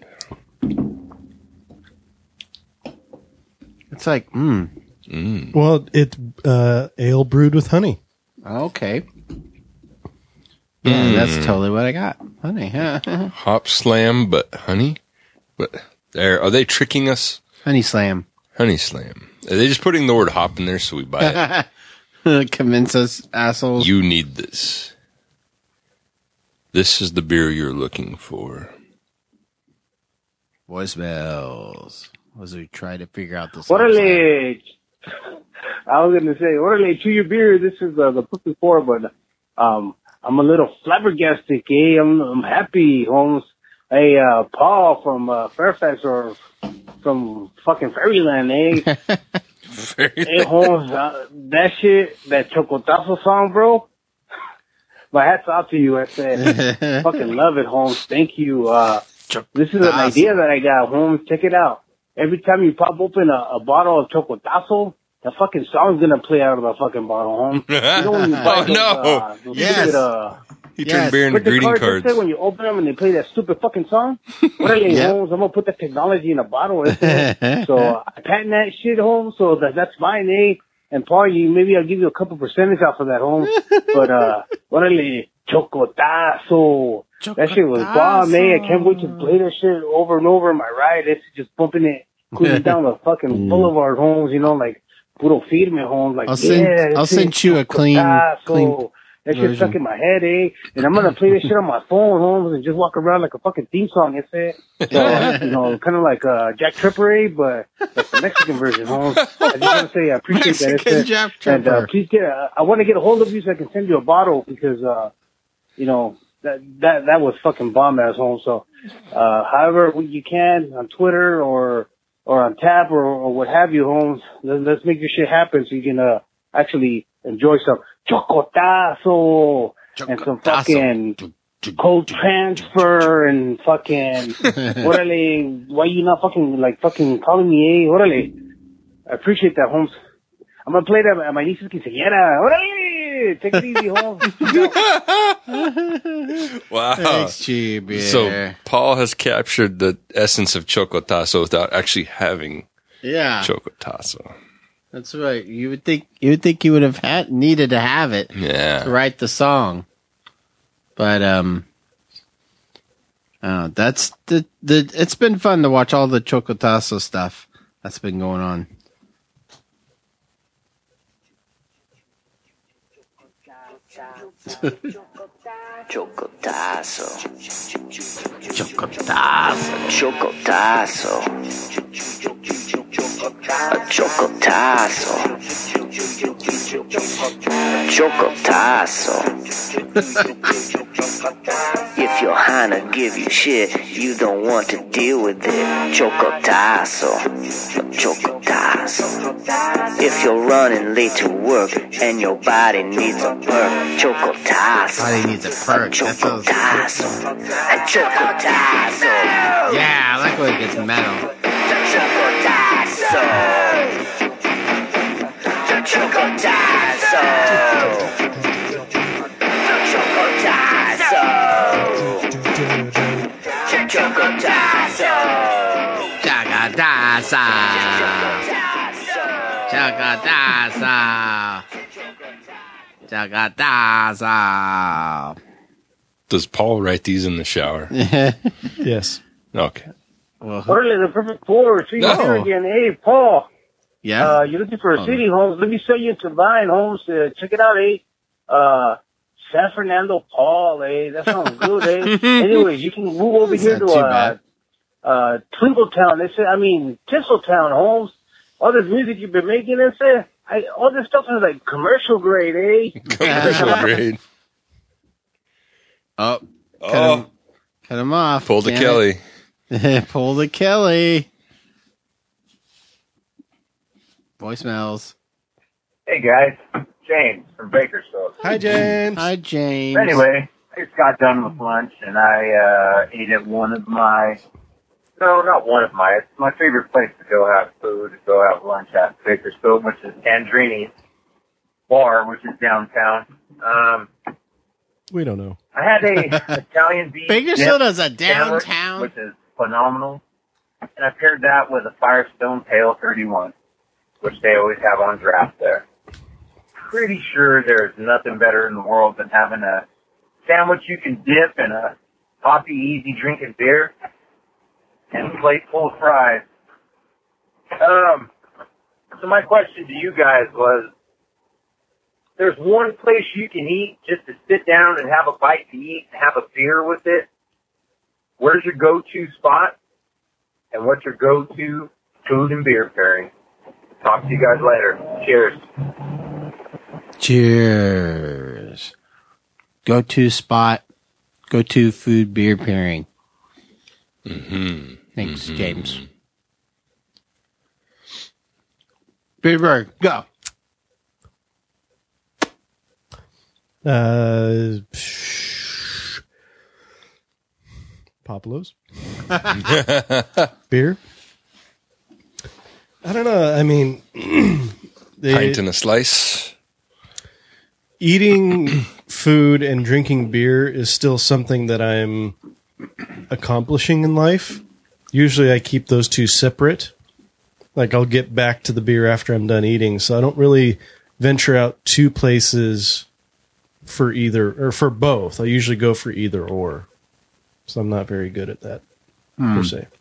It's like, mm, Mm. Well, it's uh, ale brewed with honey. okay. Yeah, Mm. that's totally what I got. Honey, huh? Hop slam, but honey? But there, are they tricking us? Honey Slam. Honey slam. Are they just putting the word hop in there so we buy it? Convince us, assholes. You need this. This is the beer you're looking for. Voicemails. As we try to figure out this. Orale. I was going to say, Orale, to your beer. This is uh, the Pussy Four, but um, I'm a little flabbergasted, eh? I'm, I'm happy, Holmes. Hey, uh, Paul from uh, Fairfax or from fucking Fairyland, eh? Hey, Holmes, uh, that shit, that Chocotazo song, bro. My hat's off to you. I said, fucking love it, Holmes. Thank you. Uh, this is an idea that I got, Holmes. Check it out. Every time you pop open a, a bottle of Chocotazo, the fucking song's gonna play out of the fucking bottle, Holmes. You know when you buy Oh, those, no. uh, those Yes. stupid, uh, You Yes. turn beer into with the greeting cards, cards. Say when you open them and they play that stupid fucking song. What are they, Yep. Holmes? I'm gonna put that technology in a bottle. So uh, I patent that shit, Holmes. So that that's mine, eh? And Paul, you maybe I'll give you a couple percentage off of that, Holmes. But uh, what are they? Chocotazo. That shit was bomb, eh? I can't wait to play that shit over and over in my ride. It's just bumping it, cruising down the fucking boulevard, Holmes. You know, like puro firme, Holmes. Like I'll send- yeah, I'll this is send you a clean- Chocotazo. clean- That shit's stuck in my head, eh? And I'm gonna play this shit on my phone, Holmes, and just walk around like a fucking theme song, that's it. So, you know, kind of like uh, Jack Tripper, eh? But like the Mexican version, Holmes. I just want to say I appreciate Mexican that. Jack And uh, Tripper. please get, uh, I want to get a hold of you so I can send you a bottle because, uh, you know, that that that was fucking bomb ass, Holmes. So, uh, however you can on Twitter or or on tap or, or what have you, Holmes, let's, let's make this shit happen so you can uh, actually enjoy some chocotazo and some fucking cold transfer and fucking orale. Why you not fucking like fucking calling me, eh? Orale. I appreciate that, Holmes. I'm gonna play that at my niece's quinceañera. Orale. Take it easy, Holmes. Wow. Thanks, G Beer. So Paul has captured the essence of chocotazo without actually having yeah, chocotazo. that's right. You would think you would think you would have had needed to have it to Yeah. write the song, but um, oh, that's the the. It's been fun to watch all the chocotazo stuff that's been going on. Chocotazo. Chocotazo. Chocotazo. A chocotazo. Chocotazo. If your Hana give you shit, you don't want to deal with it. Chocotazo. A chocotazo. If you're running late to work and your body needs a perk, chocotazo. Body needs a perk. That sounds- Chocotazo. A chocotazo. Yeah, I like when it gets metal. Chocotazo. Chocotazo. Chocotazo. Chocotazo. Chocotazo. Chocotazo. Chocotazo. Does Paul write these in the shower? Yes. Okay. Well, Orale, the perfect four. See you No. here again. Hey, Paul. yeah. Uh, you're looking for a Oh. city, Holmes. Let me sell you to Vine, Holmes. Uh, check it out, eh? Uh, San Fernando, Paul, eh? That sounds good, eh? Anyways, you can move over That's here not to, too uh, bad. uh, Twinkletown. They say, I mean, Tinseltown, Holmes. All this music you've been making, they say, I, all this stuff is like commercial grade, eh? Commercial grade. Oh, cut, Oh, him, cut him off. pull the Damn Kelly. it. Pull the Kelly. Voicemails. Hey guys, James from Bakersfield. Hi, James. Hi, James. Anyway, I just got done with lunch and I uh, ate at one of my, no, not one of my, it's my favorite place to go have food, to go have lunch at Bakersfield, which is Tandrini's Bar, which is downtown. Um, We don't know. I had a Italian beef Bakersfield dip is a sandwich, downtown. which is phenomenal, and I paired that with a Firestone Pale thirty-one, which they always have on draft there. Pretty sure there's nothing better in the world than having a sandwich you can dip in a hoppy, easy drinking beer and a plate full of fries. Um, so my question to you guys was, there's one place you can eat just to sit down and have a bite to eat and have a beer with it. Where's your go-to spot? And what's your go-to food and beer pairing? Talk to you guys later. Cheers. Cheers. Go to spot. Go to food beer pairing. Mm-hmm. Thanks, James. Beerberg, go. Uh, Papalos? Beer? I don't know. I mean, they, Pint and a slice. eating food and drinking beer is still something that I'm accomplishing in life. Usually I keep those two separate. Like I'll get back to the beer after I'm done eating. So I don't really venture out to places for either or for both. I usually go for either or. So I'm not very good at that Hmm. per se.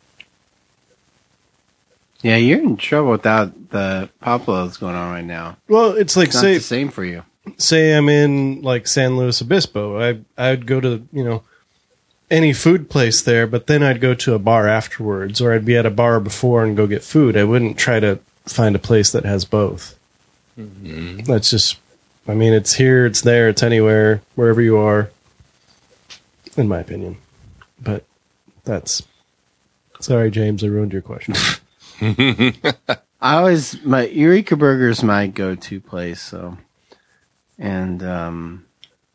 Yeah, you're in trouble without the Pablos going on right now. Well, it's like It's not say the same for you. say I'm in like San Luis Obispo, I I'd go to, you know, any food place there, but then I'd go to a bar afterwards, or I'd be at a bar before and go get food. I wouldn't try to find a place that has both. Mm-hmm. That's just, I mean, it's here, it's there, it's anywhere, wherever you are, in my opinion. But that's, sorry, James, I ruined your question. I always, my Eureka Burger is my go-to place, so, and, um,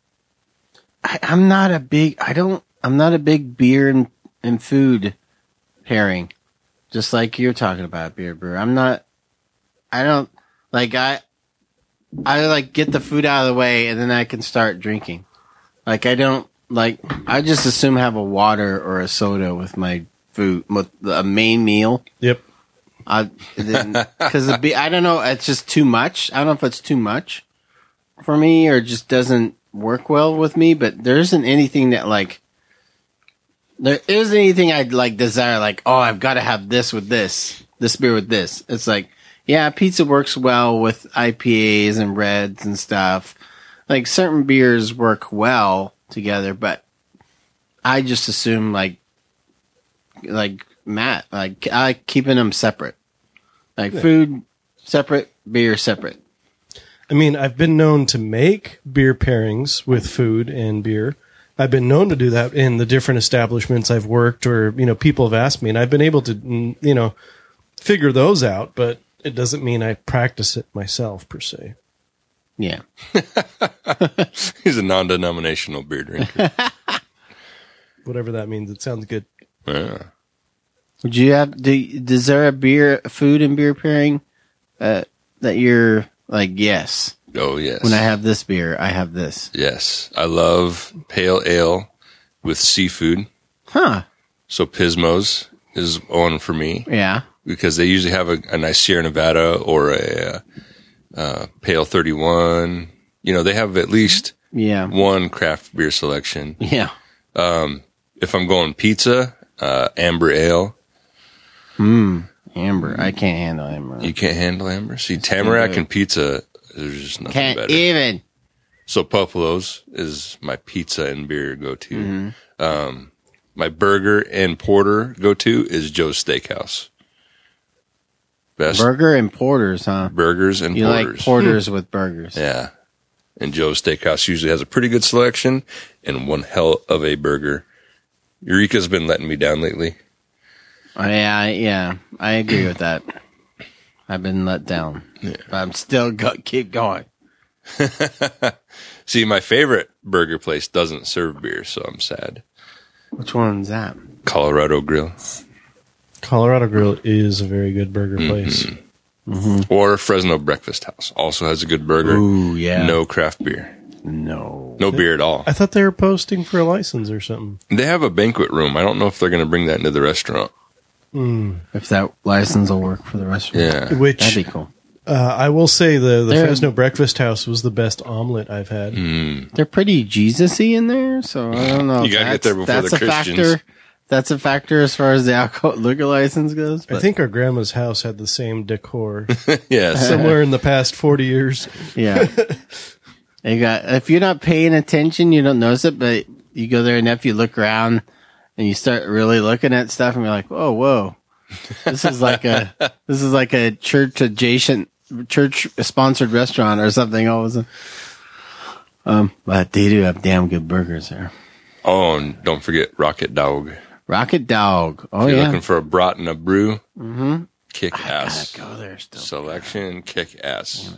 I, I'm not a big, I don't, I'm not a big beer and, and food pairing, just like you're talking about, beer brewer. I'm not, I don't, like, I, I like get the food out of the way and then I can start drinking. Like, I don't, like, I just assume have a water or a soda with my food, with a main meal. Yep. I, because the be- I don't know, it's just too much. I don't know if it's too much for me or just doesn't work well with me, but there isn't anything that, like, there isn't anything I'd, like, desire, like, oh, I've got to have this with this, this beer with this. It's like, yeah, pizza works well with I P As and reds and stuff. Like, certain beers work well together, but I just assume, like, like Matt, like, I keeping them separate. Like, yeah. Food separate, beer separate. I mean, I've been known to make beer pairings with food and beer. I've been known to do that in the different establishments I've worked, or, you know, people have asked me, and I've been able to, you know, figure those out, but it doesn't mean I practice it myself, per se. Yeah. He's a non-denominational beer drinker. Whatever that means. It sounds good. Yeah. Would you have, do, is there a beer, food and beer pairing uh, that you're like, yes? Oh, yes. When I have this beer, I have this. Yes. I love pale ale with seafood. Huh. So Pismo's is one for me. Yeah. Because they usually have a, a nice Sierra Nevada or a uh, Pale thirty-one. You know, they have at least yeah. one craft beer selection. Yeah. Um, if I'm going pizza, uh, amber ale. Hmm. Amber. I can't handle amber. You can't handle amber? See, it's Tamarack and pizza, there's just nothing can't better. even. So Popolo's is my pizza and beer go-to. Mm-hmm. Um, my burger and porter go-to is Joe's Steakhouse. Best burger and porters, huh? Burgers and you porters. You like porters hmm. with burgers. Yeah. And Joe's Steakhouse usually has a pretty good selection and one hell of a burger. Eureka's been letting me down lately. Oh, yeah, yeah. I agree with that. I've been let down. Yeah. But I'm still go- keep going. See, my favorite burger place doesn't serve beer, so I'm sad. Which one's that? Colorado Grill. Colorado Grill is a very good burger place. Mm-hmm. Mm-hmm. Or Fresno Breakfast House also has a good burger. Ooh, yeah. No craft beer. No. No beer at all. I thought they were posting for a license or something. They have a banquet room. I don't know if they're going to bring that into the restaurant. Mm. If that license will work for the restaurant. Yeah. Which, that'd be cool. Uh, I will say the, the Fresno Breakfast House was the best omelet I've had. Mm. They're pretty Jesus-y in there, so I don't know. You got to get there before that's the a Christians. Factor. That's a factor as far as the alcohol liquor license goes. But. I think our grandma's house had the same decor. Yeah, somewhere in the past forty years. Yeah, you got. If you're not paying attention, you don't notice it. But you go there enough, you look around, and you start really looking at stuff, and you're like, "Oh, whoa, this is like a this is like a church adjacent, church sponsored restaurant or something." All of a sudden, um, but they do have damn good burgers there. Oh, and don't forget Rocket Dog. Rocket Dog. Oh, if you're yeah. looking for a brat and a brew, mm-hmm. kick I ass. Gotta go there still. Selection, kick ass.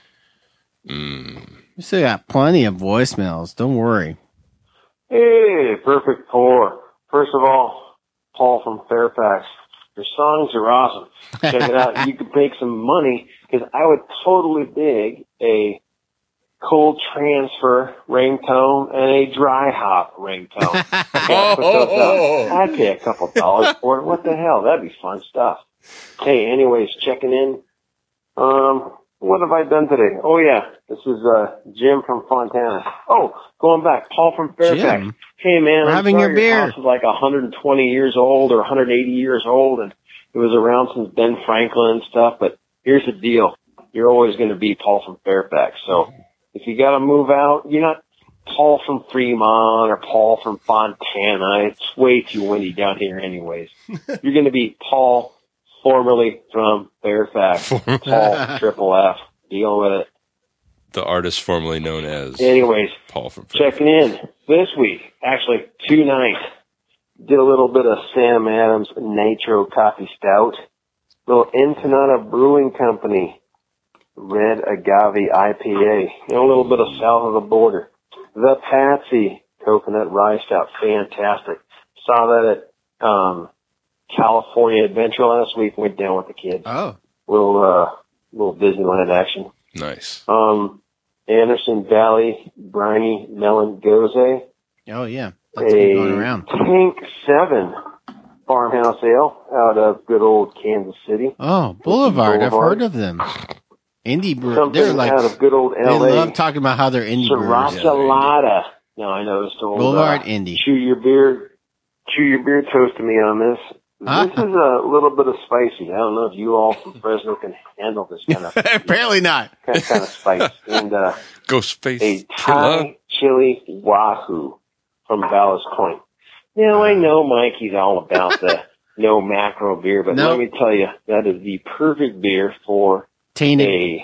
Mm. We still got plenty of voicemails. Don't worry. Hey, Perfect Four. First of all, Paul from Fairfax. Your songs are awesome. Check it out. You could make some money because I would totally dig a cold transfer ringtone and a dry hop ringtone. oh, oh, oh. I'd pay a couple dollars for it. What the hell? That'd be fun stuff. Hey, anyways, checking in. Um, what have I done today? Oh yeah, this is uh Jim from Fontana. Oh, going back, Paul from Fairfax. Jim. Hey man, We're I'm having sorry your beer. Your house is like one hundred twenty years old or one hundred eighty years old, and it was around since Ben Franklin and stuff. But here's the deal: you're always going to be Paul from Fairfax. So If you got to move out, you're not Paul from Fremont or Paul from Fontana. It's way too windy down here anyways. You're going to be Paul, formerly from Fairfax. Paul, triple F. Deal with it. The artist formerly known as Anyways, Paul from Fairfax. Checking in this week, actually tonight, did a little bit of Sam Adams Nitro Coffee Stout. Little Ensenada Brewing Company Red Agave I P A. You know, a little bit of south of the border. The Patsy Coconut Rye Stout. Fantastic. Saw that at um, California Adventure last week. Went down with the kids. Oh. Little, uh, little Disneyland action. Nice. Um, Anderson Valley Briny Melon Gose. Oh, yeah. That's been going around. Tank seven farmhouse ale out of good old Kansas City. Oh, Boulevard. I've Boulevard. heard of them. Indie brew. Something They're like, out of good old L A. they love talking about how they're indie brewers. Sriracha. No, I noticed old, Boulevard uh, Indie. Chew your beer, chew your beer toast to me on this. Huh? This is a little bit of spicy. I don't know if you all from Fresno can handle this kind of Apparently not. kind, kind of spice. And uh, Ghostface a Killer. Thai chili wahoo from Ballast Point. Now I know Mikey's all about the no macro beer, but Nope. let me tell you, that is the perfect beer for Tainted. a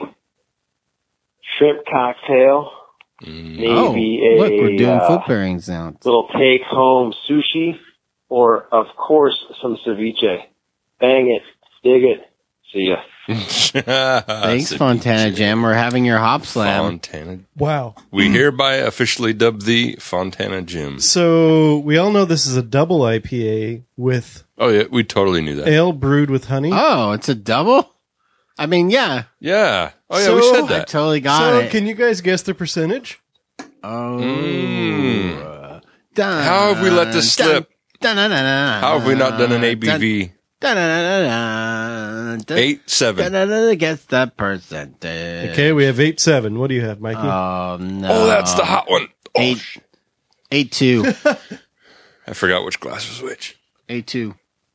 shrimp cocktail. Oh, Maybe a look, we're doing uh, food pairings now. little take home sushi, or of course some ceviche. Bang it, dig it. See ya. Thanks, Fontana Jam. We're having your hop slam. Fontana. Wow. We hereby officially dub the Fontana Gym. So we all know this is a double I P A with Oh, yeah, we totally knew that. ale brewed with honey. Oh, it's a double? I mean, yeah. Yeah. Oh, yeah, So- we said I that. totally got so it. can you guys guess the percentage? Oh. Mm. Dun, How have we let this dun, slip? dun, dun, dun, dun, How have we not done an A B V? Dun, dun, dun, dun, dun, Eight, seven. dun, dun, dun, Guess the percentage. Okay, we have eight seven. What do you have, Mikey? Oh, no. Oh, that's the hot one. Oh, Eight, sh- eight, two. I forgot which glass was which. Eight, two.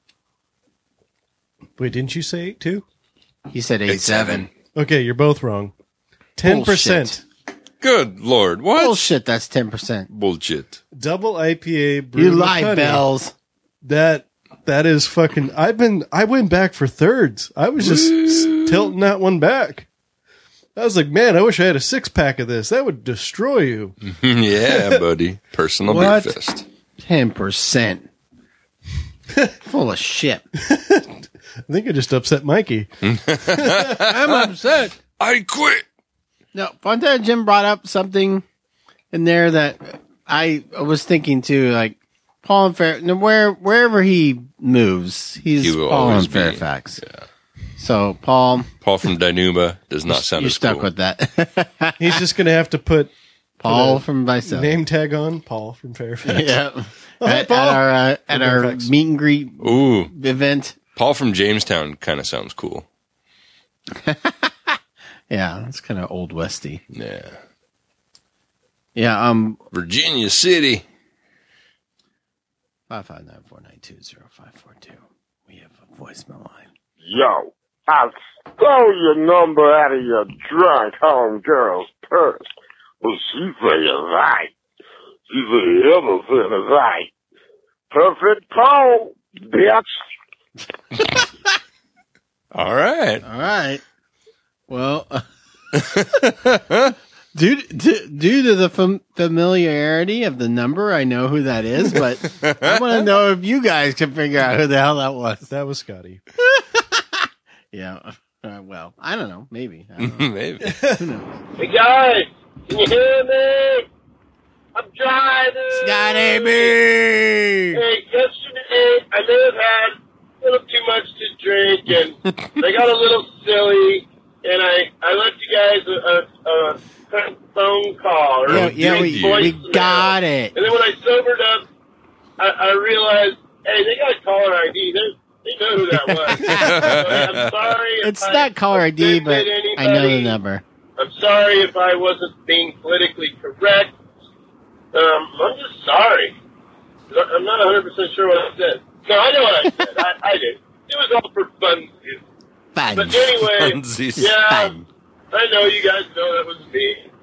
Wait, didn't you say eight two? He said eight, Eight, seven. seven. Okay, you're both wrong. Ten percent Good Lord. What? Bullshit, that's ten percent. Bullshit. double I P A brewed You with lie, honey. Bells. That that is fucking. I've been. I went back for thirds. I was just s- tilting that one back. I was like, man, I wish I had a six pack of this. That would destroy you. Yeah, buddy. Personal What? beer fest. ten percent. Full of shit. I think I just upset Mikey. I'm upset. I quit. No, Fontana Jim brought up something in there that I was thinking too, like Paul and Fair, no, where wherever he moves, he's He will Paul always and be, Fairfax. So Paul, Paul from Dinuba does not sound you're as stuck cool. with that. He's just going to have to put Paul put a from Visalia. name tag on Paul from Fairfax. Yeah. Oh, hi, at, Paul. at our uh, at From our Fairfax. meet and greet Ooh. event. Paul from Jamestown kind of sounds cool. Yeah, it's kind of old westy. Yeah. Yeah. Um. Virginia City. Five five nine four nine two zero five four two. We have a voicemail line. Yo, I'll stole your number out of your drunk homegirl's purse. Well, she say it's right. She say everything is right. Perfect call, bitch. All right. All right. Well, due, due, due to the fam- familiarity of the number, I know who that is, but I want to know if you guys can figure out who the hell that was. That was Scotty. Yeah. Uh, well, I don't know. Maybe. I don't know. Maybe. Who knows? Hey guys, can you hear me? I'm driving. Scotty B! Hey, yesterday I may have had a little too much to drink and I got a little silly and I, I left you guys a, a, a phone call. Or Yeah, a yeah, we, voicemail. we got it. And then when I sobered up, I, I realized, hey, they got caller I D. They, they know who that was. So, I'm sorry. if It's I not caller I D, but offended I know the anybody. number. I'm sorry if I wasn't being politically correct. Um, I'm just sorry. I'm not one hundred percent sure what I said. No, I know what I said. I, I did. It was all for fun. Fun. But anyway, Funsies. yeah, Fun. I know you guys know that was me.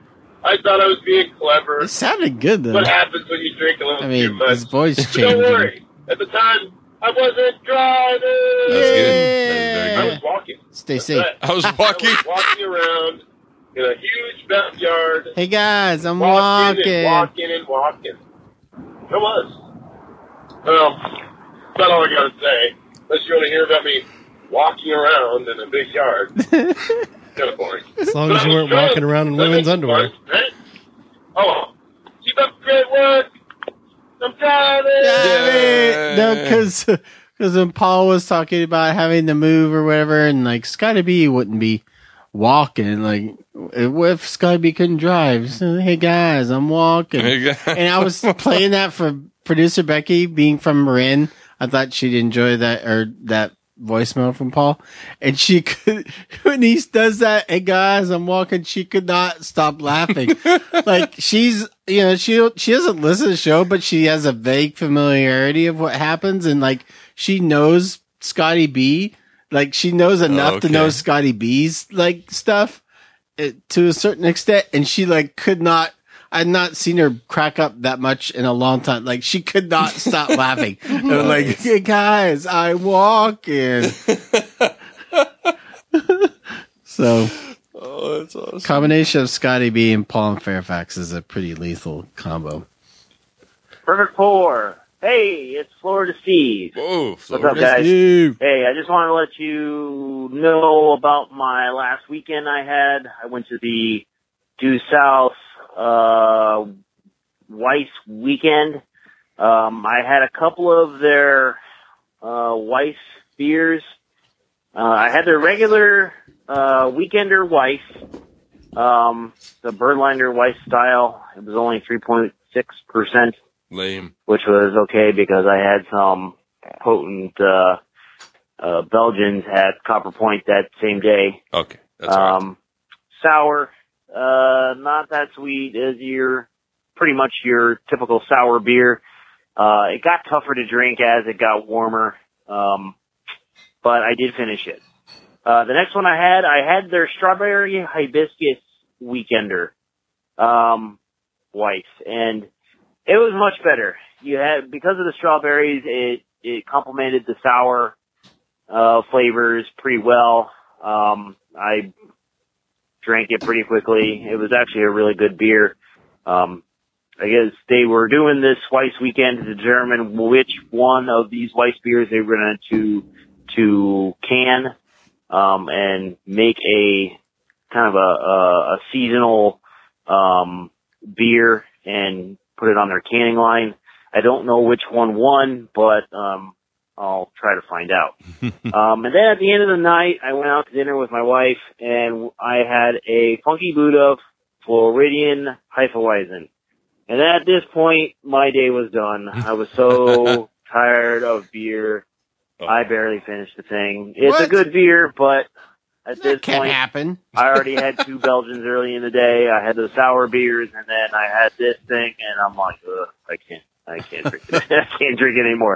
I thought I was being clever. It sounded good though. What happens when you drink a little I mean, too much? his voice But changed. don't worry. At the time, I wasn't driving. That's good. That's very I good. was walking. Stay That's safe. right. I was walking. I was walking around in a huge backyard. Hey guys, I'm walking walking. and walking and walking. It was. Well, that's not all I got to say. Unless you want to hear about me walking around in a big yard. Kind of boring. As long But as I you was weren't drunk. walking around in That women's makes it underwear. fun, right? Oh, keep up the great work. I'm driving. Yeah. No, because because when Paul was talking about having to move or whatever, and like Scotty B wouldn't be walking. Like, what if Scotty B couldn't drive? So, hey guys, I'm walking. Hey, guys. And I was playing that for producer Becky, being from Marin. I thought she'd enjoy that or that voicemail from Paul, and she could when he does that. Hey guys, I'm walking. She could not stop laughing. Like she's, you know, she she doesn't listen to the show, but she has a vague familiarity of what happens, and like she knows Scotty B. Like she knows enough Oh, to okay. know Scotty B's like stuff uh, to a certain extent, and she like could not. I'd not seen her crack up that much in a long time. Like she could not stop laughing. And I'm like, hey guys, I'm walking. So, Oh, that's awesome. combination of Scotty B and Paul and Fairfax is a pretty lethal combo. Perfect four. Hey, it's Florida Steve. Whoa, What's Florida. up, guys? Steve. Hey, I just wanted to let you know about my last weekend I had. I went to the Due South uh, Weiss weekend. Um, I had a couple of their uh, Weiss beers. Uh, I had their regular uh, Weekender Weiss, um, the Birdlander Weiss style. It was only three point six percent. Lame. Which was okay because I had some potent uh, uh, Belgians at Copper Point that same day. Okay, that's all right. Um, sour, uh, not that sweet as your pretty much your typical sour beer. Uh, it got tougher to drink as it got warmer, um, but I did finish it. Uh, the next one I had, I had their Strawberry Hibiscus Weekender um, Weiss, and it was much better. You had, because of the strawberries, it, it complemented the sour, uh, flavors pretty well. Um, I drank it pretty quickly. It was actually a really good beer. Um, I guess they were doing this Weiss weekend to determine which one of these Weiss beers they were going to, to can, um, and make a kind of a, a, a seasonal, um, beer and put it on their canning line. I don't know which one won, but um, I'll try to find out. um, and then at the end of the night, I went out to dinner with my wife, and I had a Funky Buddha Floridian Hefeweizen. And at this point, my day was done. I was so tired of beer. I barely finished the thing. It's a What? good beer, but at this That can't point, happen. I already had two Belgians early in the day. I had the sour beers, and then I had this thing, and I'm like, ugh, I can't, I can't drink it. I can't drink it anymore.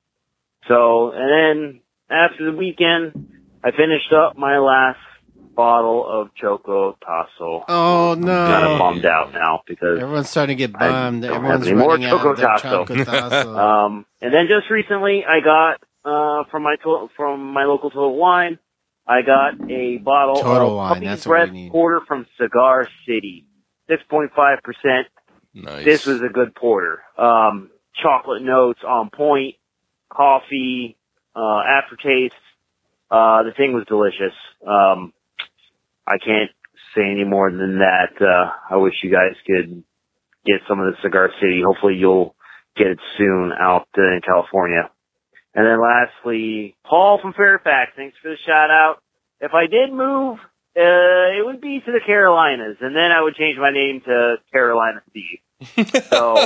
So, and then after the weekend, I finished up my last bottle of Choco Tasso. Oh I'm kind of no! bummed out now because Everyone's starting to get I bummed. don't Everyone's have any more running out Choco of their Tasso. Choco Tasso. Um, and then just recently, I got uh, from my to- from my local Total Wine. I got a bottle Total of Wine, Puppy's that's what we Breath need. Porter from Cigar City. six point five percent. Nice. This was a good porter. Um, chocolate notes on point, coffee, uh, aftertaste. Uh, the thing was delicious. Um, I can't say any more than that. Uh, I wish you guys could get some of the Cigar City. Hopefully you'll get it soon out uh, in California. And then lastly, Paul from Fairfax, thanks for the shout out. If I did move, uh, it would be to the Carolinas, and then I would change my name to Carolina Steve. So,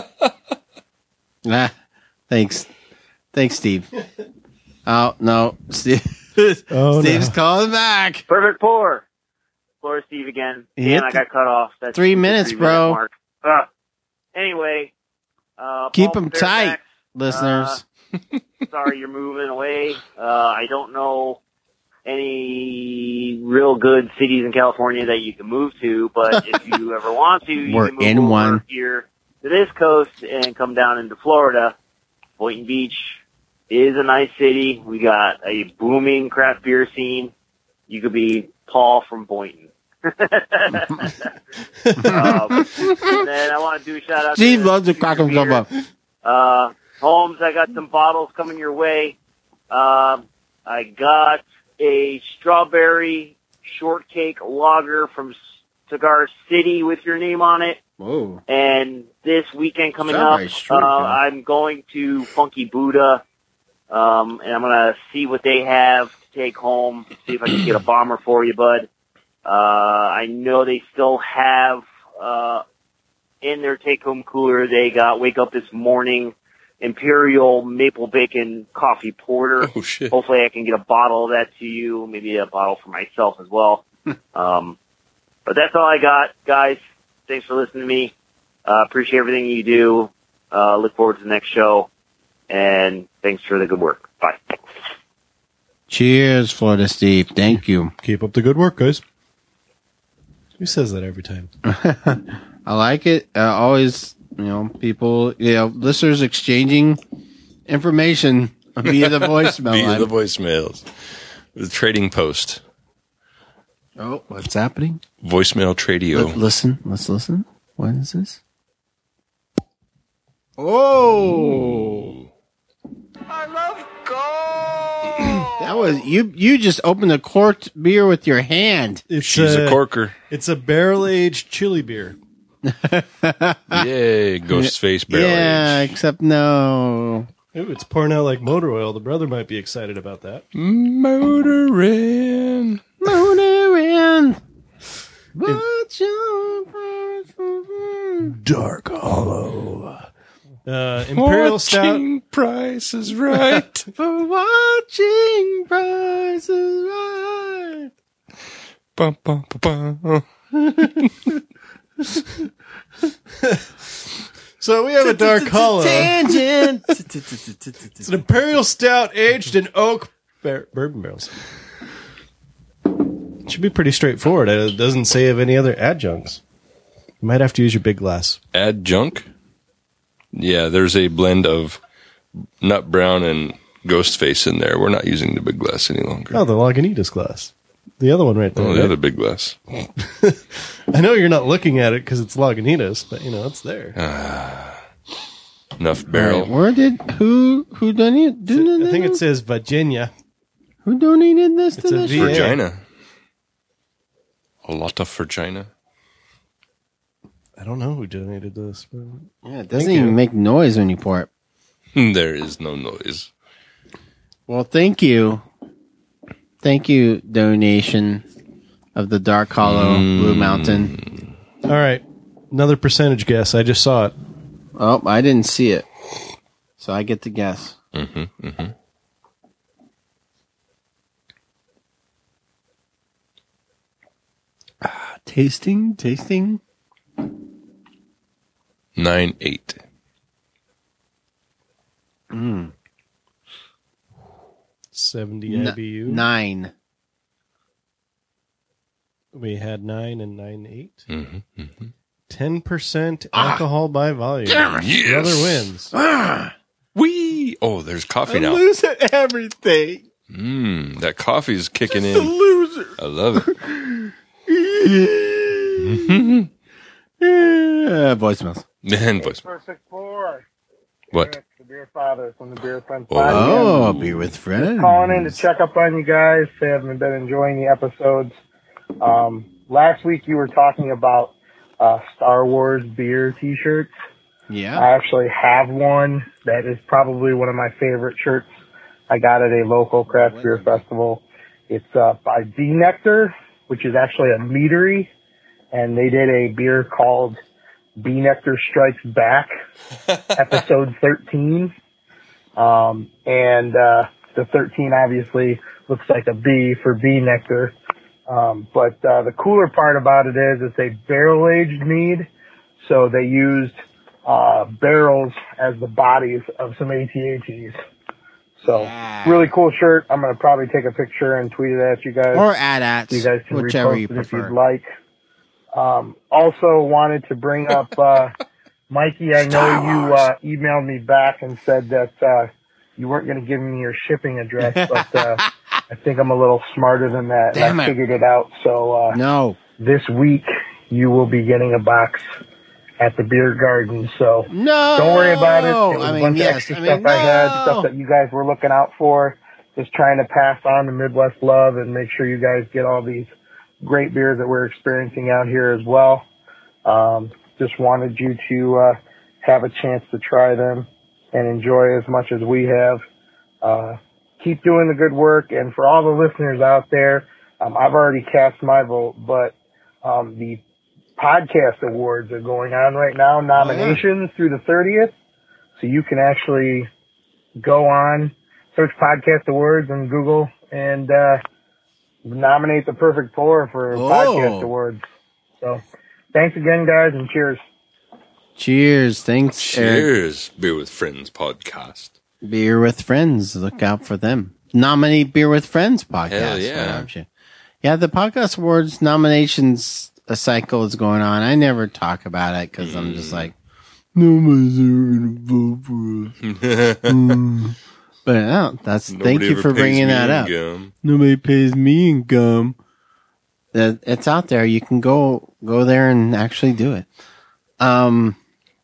Nah, thanks, thanks, Steve. Oh no, Steve. Oh, Steve's no. calling back. perfect pour. Florida Steve again. He And hit I got cut off. That's three the minutes, three-minute bro. mark. Uh, anyway, uh, Keep Paul them from tight, Fairfax, listeners. Uh, sorry you're moving away. Uh, I don't know any real good cities in California that you can move to, but if you ever want to, you We're can move in over one. here to this coast and come down into Florida. Boynton Beach is a nice city. We got a booming craft beer scene. You could be Paul from Boynton. um, and then I want to do a shout out Steve to loves to crack himself up. uh, Holmes, I got some bottles coming your way. Um, I got a strawberry shortcake lager from Cigar City with your name on it. Whoa. And this weekend coming Strawberry up, uh, shortcake. I'm going to Funky Buddha, um, and I'm going to see what they have to take home, see if I can get a bomber for you, bud. Uh, I know they still have, uh, in their take-home cooler, they got Wake Up This Morning Imperial Maple Bacon Coffee Porter. Oh, shit. Hopefully I can get a bottle of that to you, maybe a bottle for myself as well. um, but that's all I got, guys. Thanks for listening to me. Uh, appreciate everything you do. Uh, look forward to the next show. And thanks for the good work. Bye. Cheers, Florida Steve. Thank you. Keep up the good work, guys. Who says that every time? I like it. Uh, always, you know, people, you know, listeners exchanging information via the voicemail Via line. the voicemails. The trading post. Oh, what's happening? Voicemail tradio. Let- listen, let's listen. What is this? Oh, I love gold. that was you. You just opened a corked beer with your hand. It's She's a corker. It's a barrel-aged chili beer. Yay, Ghostface barrel Yeah, except no. Ooh, it's pouring out like motor oil. The brother might be excited about that. Motorin. Motorin. What's your price? Dark Hollow. Uh, Imperial Stout. Watching Price is Right. For watching Price is Right. Bum, bum, bum, bum. So we have a Dark Hollow. Tangent. It's an Imperial Stout aged in oak bar- bourbon barrels. Should be pretty straightforward. It doesn't say of any other adjuncts. You might have to use your big glass. Adjunct? Yeah, there's a blend of Nut Brown and Ghostface in there. We're not using the big glass any longer. Oh, the Lagunitas glass. The other one right there. Oh, the right? other big glass. I know you're not looking at it because it's Lagunitas, but you know, it's there. Enough barrel. Right, where did who who donated? I think it says Virginia. Who donated this It's to a the V show? A. Virginia. A lot of Virginia. I don't know who donated this. But Yeah, it doesn't Thank even you. make noise when you pour it. There is no noise. Well, thank you, thank you, donation of the Dark Hollow Blue Mountain. All right, another percentage guess. I just saw it. Oh, I didn't see it, so I get to guess. Mm-hmm, mm-hmm. Tasting, tasting. Nine eight. Mm. seventy N- I B U. Nine. We had nine and nine eight. Mm-hmm, mm-hmm. Ten percent alcohol by volume. Damn it. Yes. Brother wins. Ah, Wee! Oh, there's coffee I'm now. losing everything. Mmm, that coffee's kicking Just a in. loser. I love it. Yeah, voicemails. Man, voice. Perfect four. What? The Beer Father from the Beer Friends Oh. podcast. Oh, be with friends. Calling in to check up on you guys. Say I haven't been enjoying the episodes. Um, last week you were talking about uh, Star Wars beer T-shirts. Yeah. I actually have one that is probably one of my favorite shirts. I got at a local craft beer festival. It's uh, by B Nectar, which is actually a meadery, and they did a beer called B Nectar Strikes Back, episode thirteen. Um, and uh, the thirteen obviously looks like a B for B Nectar. Um, but uh, the cooler part about it is it's a barrel-aged mead, so they used uh, barrels as the bodies of some A T A Ts. So really cool shirt. I'm gonna probably take a picture and tweet it at you guys. Or add at so you guys can whichever repost you it if prefer. you'd like. Um, also wanted to bring up uh, Mikey. I know you uh, emailed me back and said that uh, you weren't going to give me your shipping address, but uh, I think I'm a little smarter than that. Damn and I it. figured it out. So uh, No. this week you will be getting a box at the beer garden. So No. don't worry about it. It was I a mean, bunch yes. of extra I mean, stuff I had, no. stuff that you guys were looking out for. Just trying to pass on the Midwest love and make sure you guys get all these great beers that we're experiencing out here as well. Um, just wanted you to uh, have a chance to try them and enjoy as much as we have. Uh, keep doing the good work, and for all the listeners out there, um, I've already cast my vote, but um, the podcast awards are going on right now, nominations through the thirtieth, so you can actually go on, search podcast awards on Google, and uh, nominate the perfect pour for Oh. podcast awards. So thanks again, guys, and cheers. Cheers. Thanks, Eric. Cheers, Beer with Friends podcast. Beer with Friends. Look out for them. Nominate Beer with Friends podcast. Hell yeah. Why don't you? Yeah, the Podcast Awards nominations a cycle is going on. I never talk about it because I'm just like, nobody's ever going to vote for us. Mm. But no, that's Nobody thank you ever for pays bringing me that in up. gum. Nobody pays me in gum. That it's out there. You can go go there and actually do it. Um.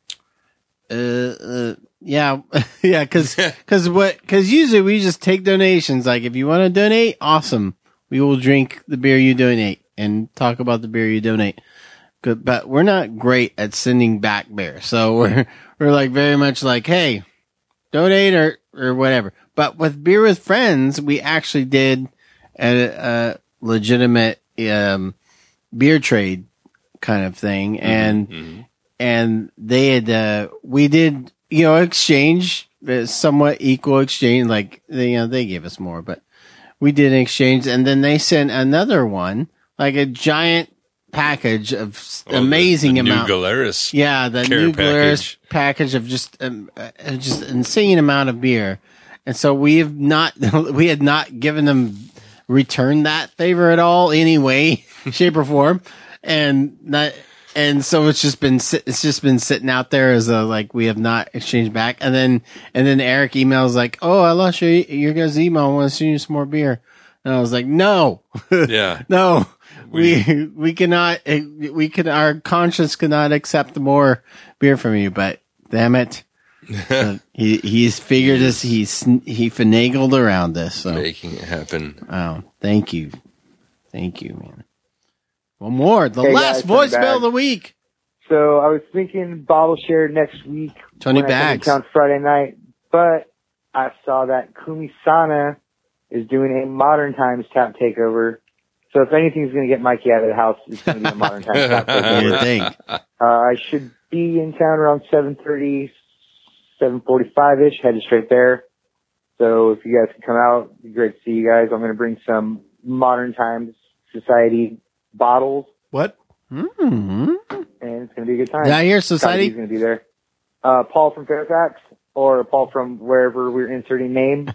Uh. uh yeah. yeah. Because because what because usually we just take donations. Like if you want to donate, awesome. We will drink the beer you donate and talk about the beer you donate. Good, but we're not great at sending back beer. So we're we're like very much like, hey, donate or or whatever. But with Beer with Friends, we actually did a, a legitimate um, beer trade kind of thing, and Mm-hmm. and they had uh, we did you know exchange uh, somewhat equal exchange. Like they, you know they gave us more, but we did an exchange, and then they sent another one, like a giant package of s- Oh, the- amazing the new amount. Galeris yeah, the care new Galeris package. package of just um, uh, just insane amount of beer, and so we have not we had not given them returned that favor at all, any way, shape, or form, and not. And so it's just been sit- it's just been sitting out there as a like we have not exchanged back. And then and then Eric emails like, "Oh, I lost your your guys' email. I want to send you some more beer." And I was like, "No, Yeah. no, we we cannot. eh, We can our conscience cannot accept more beer from you." But damn it, uh, he he's figured this. He's he finagled around this. So Making it happen. oh, thank you, thank you, man. One more, the Hey, last guys, Tony voicemail of Bags. the week. So I was thinking bottle share next week. Tony when I come in Bags. town Friday night, but I saw that Kumisana is doing a Modern Times tap takeover. So if anything's going to get Mikey out of the house, it's going to be a Modern Times tap takeover. You think? Uh, I should be in town around seven thirty, seven forty-five ish, headed straight there. So if you guys can come out, it'd be great to see you guys. I'm going to bring some Modern Times Society bottles, What? Mm-hmm. and it's going to be a good time. Did I hear Society? He's going to be there. Uh, Paul from Fairfax, or Paul from wherever we're inserting name.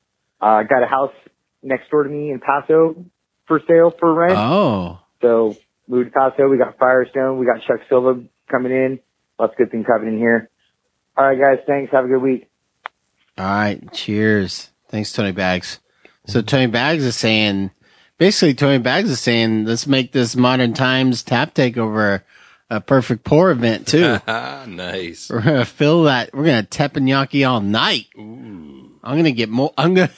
uh, got a house next door to me in Paso for sale for rent. Oh, So moved to Paso. We got Firestone. We got Chuck Silva coming in. Lots of good things happening here. All right, guys. Thanks. Have a good week. all right. Cheers. Thanks, Tony Bags. So Tony Bags is saying, basically, Tony Bags is saying, let's make this Modern Times tap takeover a perfect pour event too. Nice. We're gonna fill that. We're gonna teppanyaki all night. I'm gonna get more. I'm gonna.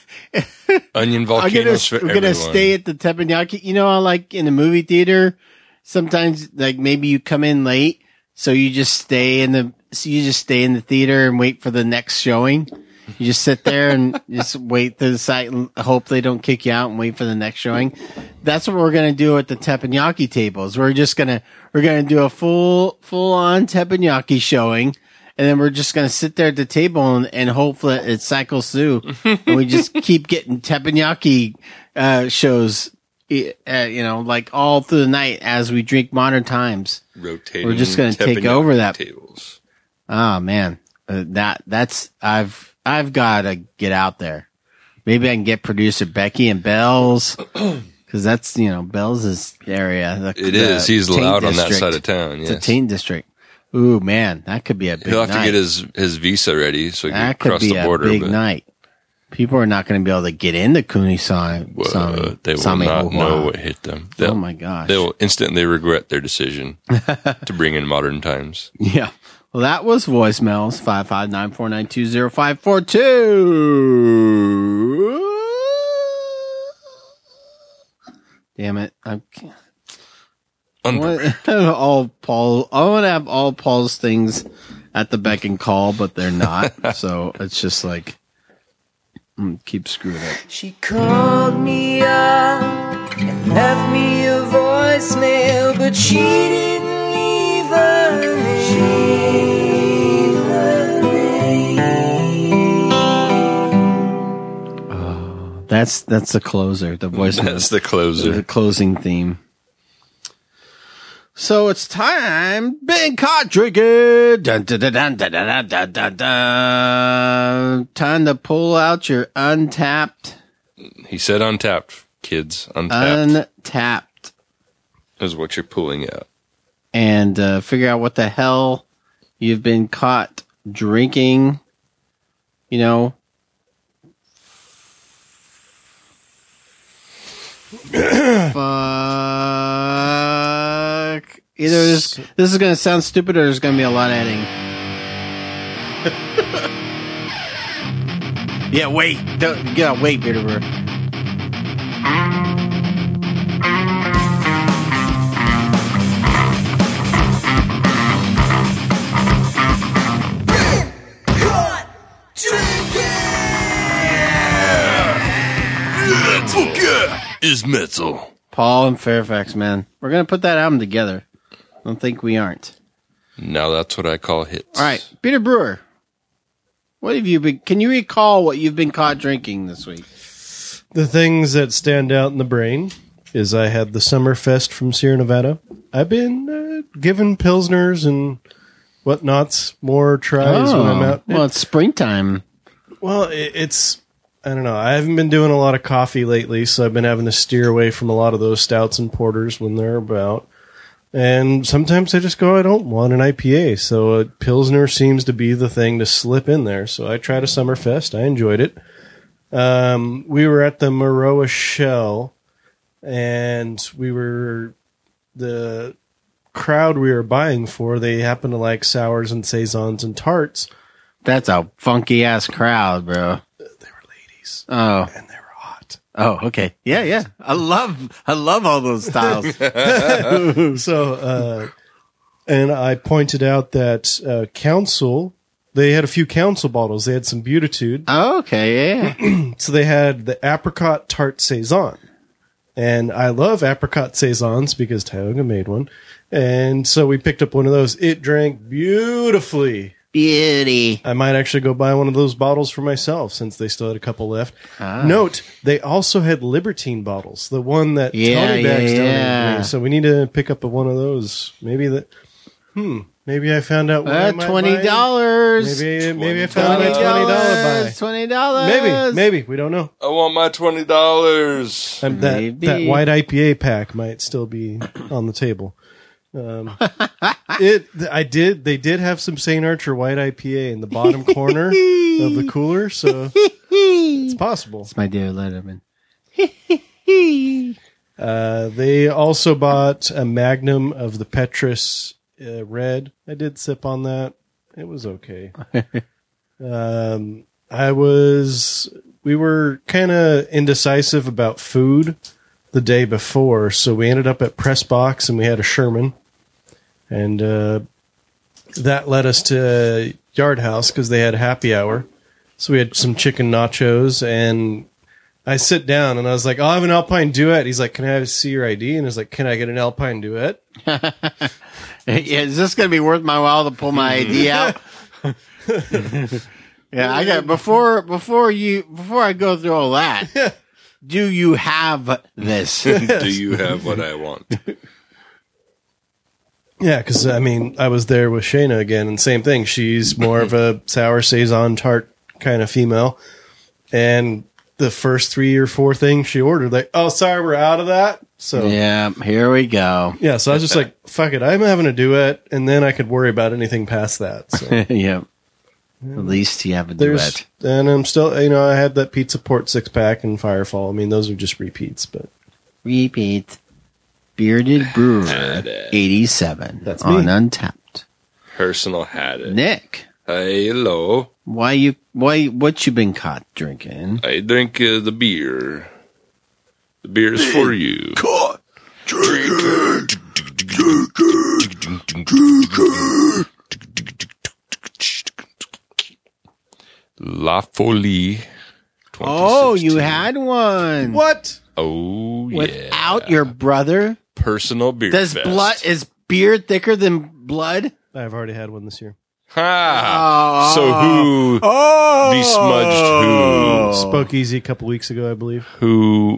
Onion I'm gonna, volcanoes for we're gonna everyone. stay at the teppanyaki. You know how like in the movie theater, sometimes like maybe you come in late, so you just stay in the so you just stay in the theater and wait for the next showing. You just sit there and just wait to the site and hope they don't kick you out and wait for the next showing. That's what we're gonna do at the teppanyaki tables. We're just gonna we're gonna do a full full on teppanyaki showing. And then we're just going to sit there at the table and, and hope that it cycles through. And we just keep getting teppanyaki uh, shows, uh, you know, like all through the night as we drink Modern Times. Rotating We're just going to take teppanyaki over that. tables. Oh, man. Uh, that, that's, I've, I've got to get out there. Maybe I can get producer Becky and Bells. Because that's, you know, Bells' area. The, It the is. He's Taint loud on that district. side of town. It's Yes. a Taint district. Ooh, man, that could be a big He'll have night. to get his, his visa ready so he can that could cross be the border. a big but, night. People are not going to be able to get into Kunisami. well, Sami, they will Sami not Hoa. know what hit them. They'll, Oh my gosh. They'll instantly regret their decision to bring in modern times. Yeah. Well, that was voicemails. five five nine, four nine two, zero five four two. Damn it. I'm, I want all Paul, I want to have all Paul's things at the beck and call, but they're not. So it's just like, mm, keep screwing up. She called me up and left me a voicemail, but she didn't leave a name. Oh, that's, that's the closer, the voicemail. That's the closer. The closing theme. So it's time. Been caught drinking. Dun, dun, dun, dun, dun, dun, dun, dun, dun. Time to pull out your untapped. He said untapped, kids. Untapped Untapped. is what you're pulling out. And uh, figure out what the hell you've been caught drinking. You know. Fuck. Either this, this is going to sound stupid or there's going to be a lot of editing. Yeah, wait. Don't, you gotta wait, Beardy Brewer. Is metal. Paul and Fairfax, man. We're going to put that album together. I don't think we aren't. Now that's what I call hits. All right, Peter Brewer. What have you been? Can you recall what you've been caught drinking this week? The things that stand out in the brain is I had the Summerfest from Sierra Nevada. I've been uh, giving Pilsners and whatnots more tries when I'm out. Well, it's springtime. Well, it, it's, I don't know. I haven't been doing a lot of coffee lately, so I've been having to steer away from a lot of those stouts and porters when they're about. And sometimes I just go, I don't want an I P A. So a Pilsner seems to be the thing to slip in there. So I tried a Summerfest. I enjoyed it. Um, we were at the Maroa Shell, and we were, the crowd we were buying for, they happen to like sours and saisons and tarts. That's a funky ass crowd, bro. They were ladies. Oh. And they were hot. Oh, okay. Yeah, yeah. I love, I love all those styles. So, uh, and I pointed out that uh, Council, they had a few Council bottles. They had some Beatitude. Oh, okay, yeah. So they had the apricot tart saison. And I love apricot saisons because Tioga made one. And so we picked up one of those. It drank beautifully. Beauty. I might actually go buy one of those bottles for myself since they still had a couple left. Ah. Note, they also had Libertine bottles, the one that Yeah, Tony yeah, Bags donated yeah. to me. So we need to pick up a one of those. Maybe that. Hmm. Maybe I found out. What I Uh, might twenty buy. dollars. Maybe maybe I found out a twenty dollar buy. Twenty dollars. Maybe maybe we don't know. I want my twenty dollars. Um, that Maybe. that white I P A pack might still be on the table. Um, it I did they did have some Saint Archer white I P A in the bottom corner of the cooler, so it's possible. It's my dear Letterman. Uh, they also bought a Magnum of the Petrus uh, Red. I did sip on that. It was okay. um, I was we were kind of indecisive about food the day before, so we ended up at Press Box and we had a Sherman. And uh, that led us to Yard House because they had happy hour. So we had some chicken nachos, and I sit down and I was like, "Oh, I have an Alpine Duet." He's like, "Can I see your I D?" And I was like, "Can I get an Alpine Duet?" Yeah, is this going to be worth my while to pull my I D out? Yeah, I got before before you before I go through all that. Do you have this? Do you have what I want? Yeah, because I mean, I was there with Shayna again, and same thing. She's more of a sour saison tart kind of female, and the first three or four things she ordered, like, oh, sorry, we're out of that. So yeah, here we go. Yeah, so I was just like, fuck it, I'm having a duet, and then I could worry about anything past that. So. Yep. At least you have a There's, duet. and I'm still, you know, I had that Pizza Port six pack and Firefall. I mean, those are just repeats, but Repeat. Bearded Brewer eighty-seven. That's on me. Untapped. Personal had it. Nick. Hey, hello. Why you? Why? What you been caught drinking? I drink uh, the beer. The beer is for you. Caught drinking. La Folie. Oh, you had one. What? Oh, yeah. Without your brother? Personal beer Does fest. blood is beer thicker than blood? I've already had one this year. Ha! So who Oh. besmudged who? Spoke Easy a couple weeks ago, I believe. Who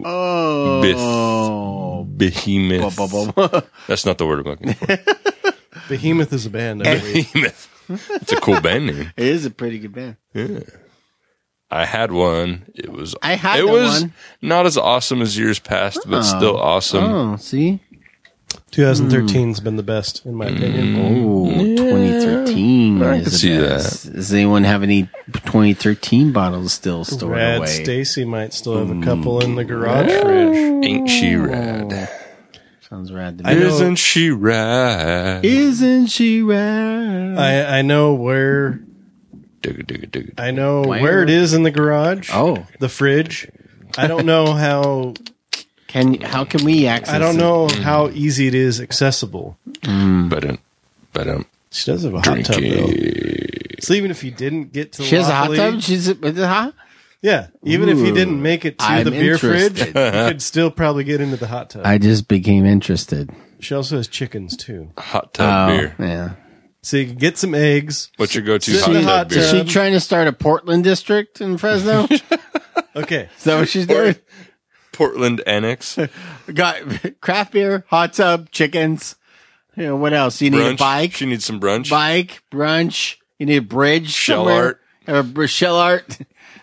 Oh. beth- behemoth. That's not the word I'm looking for. Behemoth is a band, I believe. Behemoth. It's a cool band name. It is a pretty good band. Yeah. I had one. It was I had it the was one. not as awesome as years past, but Oh. still awesome. Oh, see? twenty thirteen's been the best, in my opinion. Oh, twenty thirteen. I is can the see best. Does anyone have any twenty thirteen bottles still stored Rad away? Stacy might still have a couple in the garage fridge. Ain't she rad? Sounds rad to me. I know- Isn't she rad? Isn't she rad? I, I know where Digga, digga, digga. I know Where? where it is in the garage. Oh. The fridge. I don't know how Can how can we access I don't it? know how easy it is accessible. But um, but um, She does have a hot tub though. So even if you didn't get to the She has a hot Lawfully- tub? She's is it hot? Yeah. Even if you Ooh. didn't make it to I'm the beer fridge, interested. you could still probably get into the hot tub. I just became interested. She also has chickens too. hot tub Oh, beer. yeah. So you can get some eggs. What's your go-to Sit hot in the tub hot beer? Is she tub. trying to start a Portland district in Fresno? Is Okay. that what she's doing? Portland Annex. Got craft beer, hot tub, chickens. You know, what else? You need Brunch. a bike, She needs some brunch. bike, brunch. You need a bridge, Shell somewhere. art. Or a br- shell art.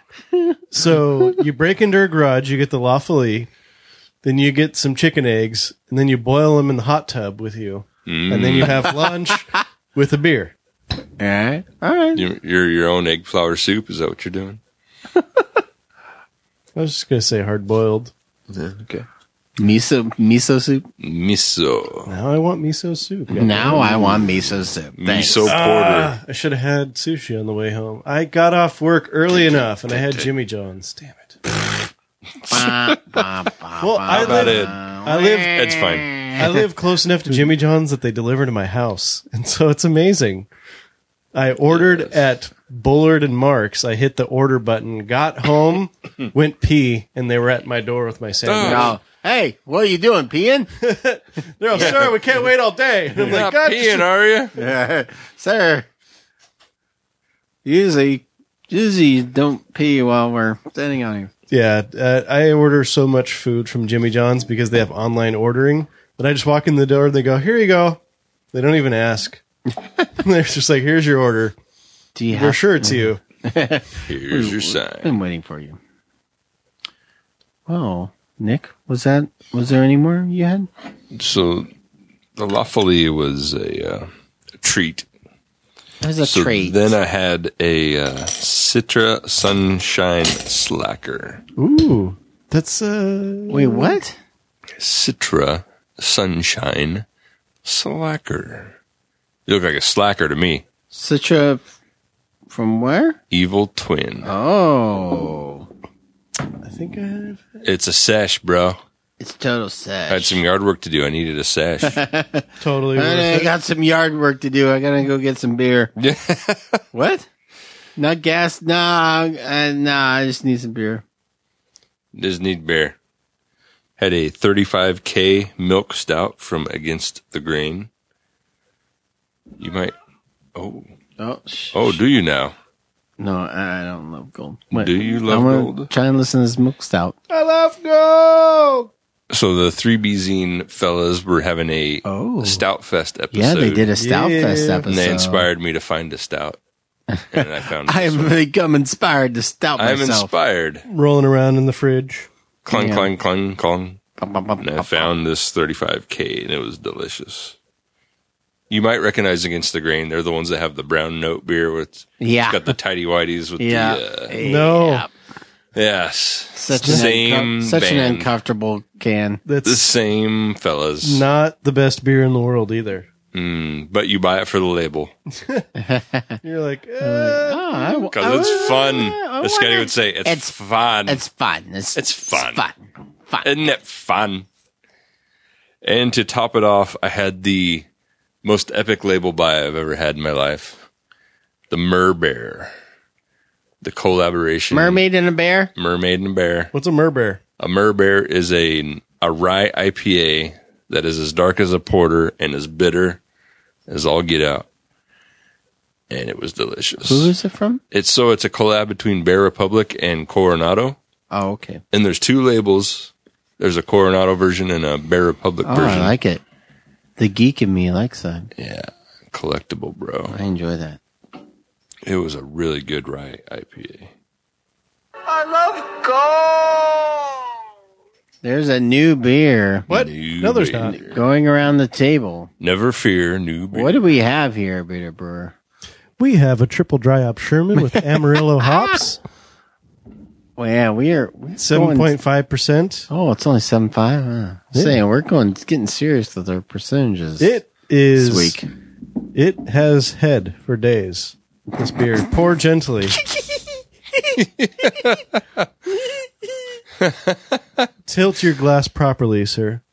So you break into her garage, you get the Lawfully, then you get some chicken eggs, and then you boil them in the hot tub with you. And then you have lunch with a beer. All right. All right. Your, your your own egg flour soup. Is that what you're doing? I was just going to say hard boiled. Okay. Miso miso soup. Miso. Now I want miso soup. Now I want miso soup. Thanks. Miso porter. Ah, I should have had sushi on the way home. I got off work early enough, and I had Jimmy John's. Damn it. Bah, bah, bah, Well, bah, I about live, it? I live, It's fine. I live close enough to Jimmy John's that they deliver to my house, and so it's amazing. I ordered at Bullard and Mark's. I hit the order button, got home, went pee, and they were at my door with my sandwich. Now, hey, what are you doing? Peeing? They're all, sir, we can't wait all day. And I'm You're like, not God, peeing, are you? Yeah, sir. Usually, usually you don't pee while we're standing on here. yeah, uh, I order so much food from Jimmy John's because they have online ordering that I just walk in the door and they go, here you go. They don't even ask. They're just like, here's your order. Do you We're have? sure it's you. Here's your sign. Been waiting for you. Oh, Nick, was that? Was there any more you had? So the La Folie was a, uh, a treat. It was a so treat. Then I had a uh, Citra Sunshine Slacker. Ooh, that's uh. Wait, what? Citra Sunshine Slacker. You look like a slacker to me. Citra from where? Evil Twin. Oh, I think I have. It's a sesh, bro. it's total sesh. I had some yard work to do. I needed a sesh. Totally worth I it. got some yard work to do. I gotta go get some beer. Yeah. What? Not gas? Nah, uh, nah. I just need some beer. Just need beer. Had a thirty-five K milk stout from Against the Grain. You might. Oh. Oh, sh- Oh, do you now? no, I I don't love gold. Do you love I'm gonna gold? Try and listen to this milk stout. I love gold. So the three B Zine fellas were having a Oh. Stout Fest episode. Yeah, they did a Stout Yeah. Fest episode. And they inspired me to find a stout. And I found I this have one. become inspired to stout I'm myself. inspired. Rolling around in the fridge. Clunk, Yeah. clunk, clunk, clunk. Bum, bum, bum, And I bum, found this thirty-five K, and it was delicious. You might recognize Against the Grain. They're the ones that have the brown note beer with. Yeah. It's got the tidy whities with Yeah. the. Uh, No. Yeah. yes. Such an, same uncom- such an band. uncomfortable can. The That's same fellas. not the best beer in the world either. Mm, but you buy it for the label. You're like, eh, Oh, I, Because I- it's fun. I The Scotty wanna- would say, it's, It's- fun. It's fun. It's, It's fun. fun. Fun. Isn't it fun? And to top it off, I had the most epic label buy I've ever had in my life. The Mer Bear. The collaboration. Mermaid and a bear? Mermaid and a Bear. what's a mer bear? A Mer Bear is a, a rye I P A that is as dark as a porter and as bitter as all get out. And it was delicious. Who is it from? It's so it's a collab between Bear Republic and Coronado. Oh, okay. And there's two labels. There's a Coronado version and a Bear Republic Oh, version. I like it. The geek in me likes that. Yeah, collectible, bro. I enjoy that. It was a really good rye I P A. I love gold. There's a new beer What? New No, there's beer. not. going around the table. Never fear, new beer. What do we have here, Beer Brewer? We have a triple dry up Sherman with Amarillo hops, Well, yeah, we are we're seven going- point five percent. Oh, it's only seven five. Huh? Yeah. Saying we're going it's getting serious with our percentages. It is. this week. It has head for days. This beer. Pour gently. Tilt your glass properly, sir.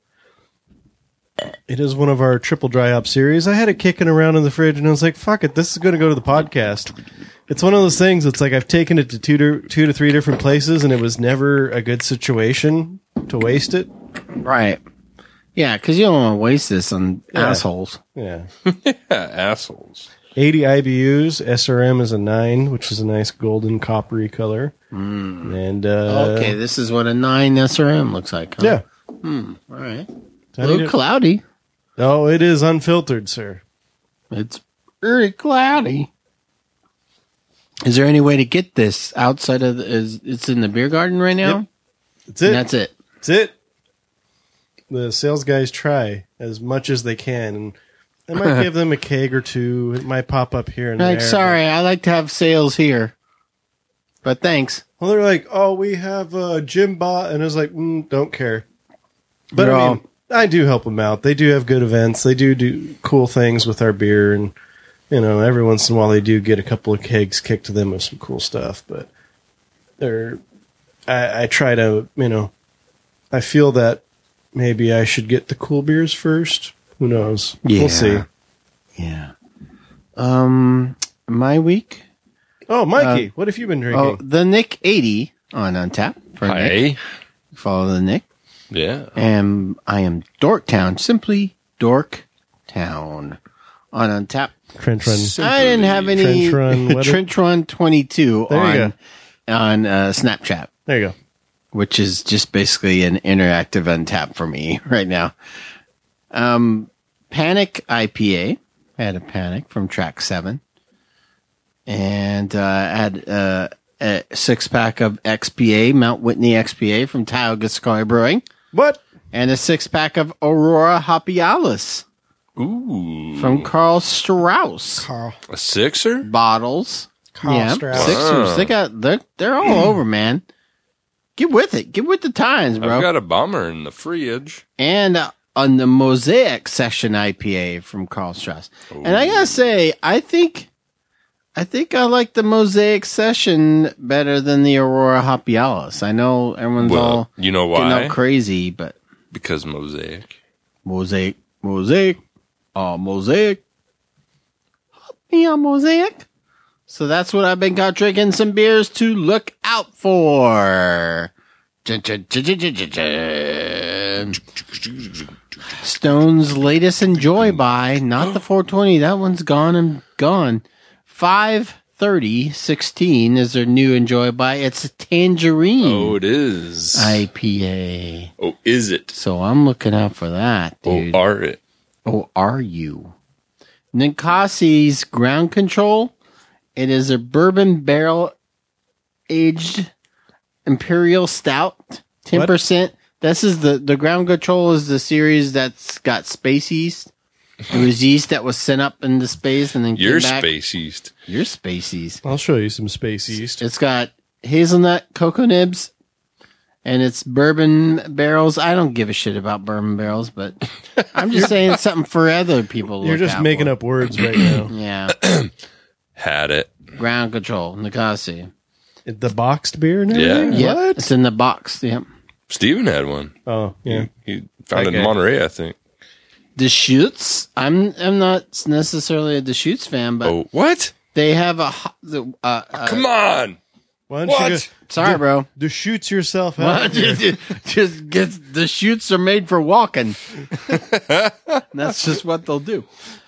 It is one of our triple dry up series. I had it kicking around in the fridge, and I was like, "Fuck it, this is going to go to the podcast." It's one of those things. It's like I've taken it to two to, two to three different places, and it was never a good situation to waste it. Right. Yeah, because you don't want to waste this on Yeah. assholes. Yeah. Yeah, assholes. eighty I B Us. S R M is a nine, which is a nice golden coppery color. And uh, Okay, this is what a nine S R M looks like. Huh? yeah, Hmm. All right. A I need little it- cloudy. Oh, it is unfiltered, sir. It's very cloudy. Is there any way to get this outside of the, is it's in the beer garden right now? Yep. That's it. And that's it. That's it. The sales guys try as much as they can, and I might give them a keg or two. It might pop up here and Like, there. sorry, I like to have sales here, but thanks. Well, they're like, "Oh, we have uh, Jim Bot," and I was like, mm, "Don't care." But You're I all- mean, I do help them out. They do have good events. They do do cool things with our beer, and you know, every once in a while they do get a couple of kegs kicked to them of some cool stuff. But they're, I, I try to, you know, I feel that maybe I should get the cool beers first. Who knows? Yeah. We'll see. Yeah. Um, my week. Oh, Mikey, Uh, what have you been Oh, drinking? the Nick eighty on Untap for Nick. Hey. Follow the Nick. Yeah. And I am Dorktown, simply Dorktown on Untap. Trench Run. I didn't have any Trench Run. what- Trench Run twenty-two There you on on uh, Snapchat, There you go. which is just basically an interactive Untap for me right now. Um, Panic I P A. I had a Panic from track seven, and uh, I had uh, a six pack of X P A Mount Whitney X P A from Tioga Sky Brewing. What? And a six pack of Aurora Hopialis Ooh. from Carl Strauss. Carl. A sixer? Bottles. Carl yeah, Strauss. Sixers. Wow. They got they're they're all over, man. Get with it. Get with the times, bro. I've got a bomber in the fridge. and uh, on the Mosaic Session I P A from Carl Strauss. And I gotta say, I think, I think I like the Mosaic Session better than the Aurora Hopialis. I know everyone's Well, all you know getting why? all crazy, but Because Mosaic. Mosaic, Mosaic, oh Mosaic, me on Mosaic. So that's what I've been got drinking some beers to look out for. Dun, dun, dun, dun, dun, dun, dun. Stone's latest Enjoy By, not the four twenty. That one's gone and gone. five thirty sixteen is their new Enjoy By. It's a tangerine Oh, it is. I P A. Oh, is it? So I'm looking out for that, dude. Oh, are it? Oh, are you? Ninkasi's Ground Control It is a bourbon barrel aged imperial stout, ten percent. This is the the Ground Control is the series that's got space yeast. It was yeast that was sent up into space and then came Your back. space yeast. Your space yeast. I'll show you some space yeast. It's got hazelnut, cocoa nibs, and it's bourbon barrels. I don't give a shit about bourbon barrels, but I'm just saying it's something for other people to You're look just out making for. up words right now. Yeah. Had it. Ground Control, Nikasi. The boxed beer and Yeah. everything? Yep, What? it's in the box. Yep. Steven had one. Oh, yeah. He, he found it Okay. in Monterey, I think. Deschutes. I'm I'm not necessarily a Deschutes fan, but Oh, what? they have a ho- the, uh, uh, Come on. Why don't What? you go, Sorry, do- bro. Do shoots yourself Well, out. here. just, just get the chutes are made for walking. That's just what they'll do.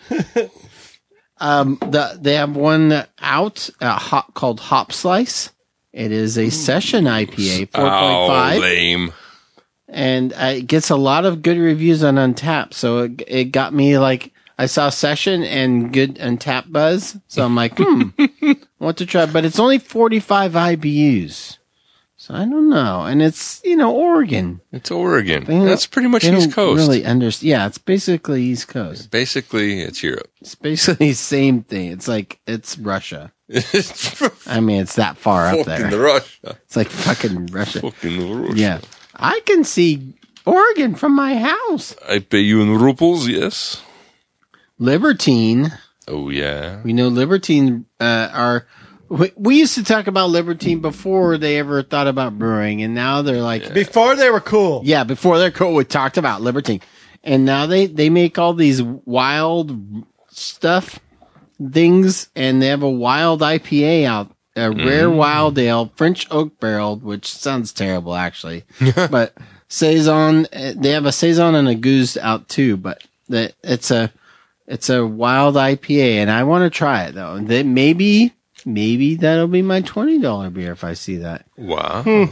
Um, the they have one out uh, hop, called Hop Slice. It is a session I P A, four point Oh, five, lame. and uh, it gets a lot of good reviews on Untappd. So it it got me like I saw session and good Untappd buzz. So I'm like, hmm, I want to try, but it's only forty-five I B Us. So I don't know, and it's you know Oregon. It's Oregon. They don't- That's pretty much they East don't Coast. Really understand? Yeah, it's basically East Coast. Basically, it's Europe. It's basically the same thing. It's like it's Russia. I mean, it's that far up there. Fucking Russia. It's like fucking Russia. Fucking Russia. Yeah, I can see Oregon from my house. I pay you in rubles, yes. Libertine. Oh, yeah. We know Libertine uh, are. We, we used to talk about Libertine before they ever thought about brewing, and now they're like Before they were cool. Yeah, before they're cool, we talked about Libertine, and now they they make all these wild stuff things, and they have a wild I P A out, a rare Mm. wild ale, French oak barreled, which sounds terrible actually, but saison. uh, They have a saison and a goose out too, but the, it's a it's a wild I P A, and I want to try it though. They, maybe maybe that'll be my twenty dollar beer if I see that. Wow.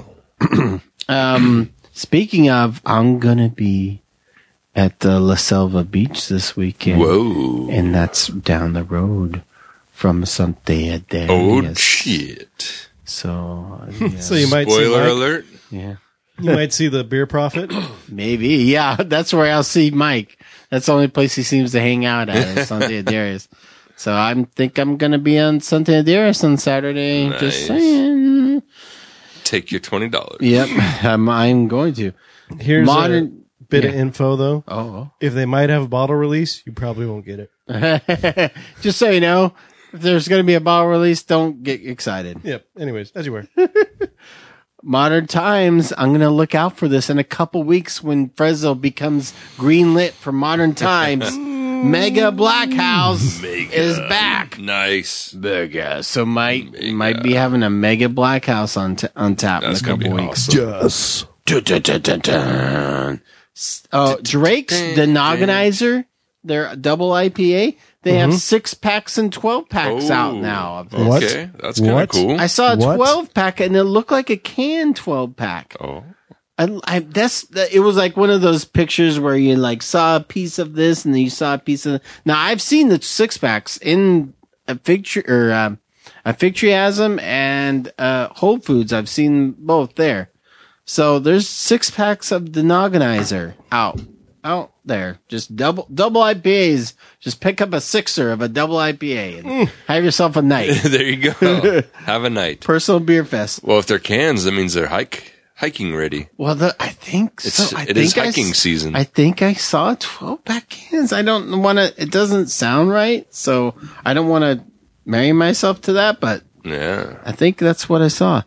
Um, speaking of, I'm gonna be at the La Selva Beach this weekend. Whoa. And that's down the road from Santa Adelias. Oh, shit. So, yeah. So you might see Spoiler Mike. alert. Yeah. You might see the beer prophet. Maybe. Yeah, that's where I'll see Mike. That's the only place he seems to hang out at, is Santa Adelias. So I think I'm gonna be on Santa Adelias on Saturday. Nice. Just saying. Take your twenty dollars. Yep, I'm, I'm going to. Here's Modern- a bit of yeah. info, though. Oh. If they might have a bottle release, you probably won't get it. Just so you know, if there's going to be a bottle release, don't get excited. Yep. Anyways, as you were. Modern Times, I'm going to look out for this in a couple weeks when Fresno becomes greenlit for Modern Times. Mega Black House is back. Nice. Mega. So might might be having a Mega Black House on t- on tap That's in a gonna couple be weeks. awesome. Yes. Dun, dun, dun, dun, dun. Oh, Drake's the Nogginizer, their double I P A. They have six packs and twelve packs out now of this. What? Okay, that's kind of What? cool. I saw a What? twelve pack and it looked like a can twelve pack. Oh, I, I that's it was like one of those pictures where you like saw a piece of this and then you saw a piece of. Now I've seen the six packs in a picture or um, a Fictriasm and uh, Whole Foods. I've seen both there. So there's six packs of the Nogginizer out out there. Just double double I P As. Just pick up a sixer of a double I P A and have yourself a night. there you go. Have a night. Personal beer fest. Well, if they're cans, that means they're hike hiking ready. Well, the, I think It's so. I it think is I hiking s- season. I think I saw twelve pack cans. I don't want to. It doesn't sound right, so I don't want to marry myself to that. But yeah, I think that's what I saw.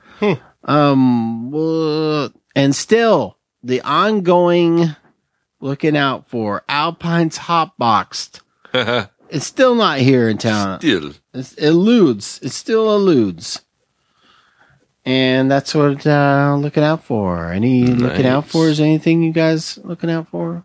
Um, well, and still the ongoing looking out for Alpine's Hot Boxed. It's still not here in town. Still. It's, it eludes. It still eludes. And that's what uh looking out for. Any looking out for? Is anything you guys looking out for?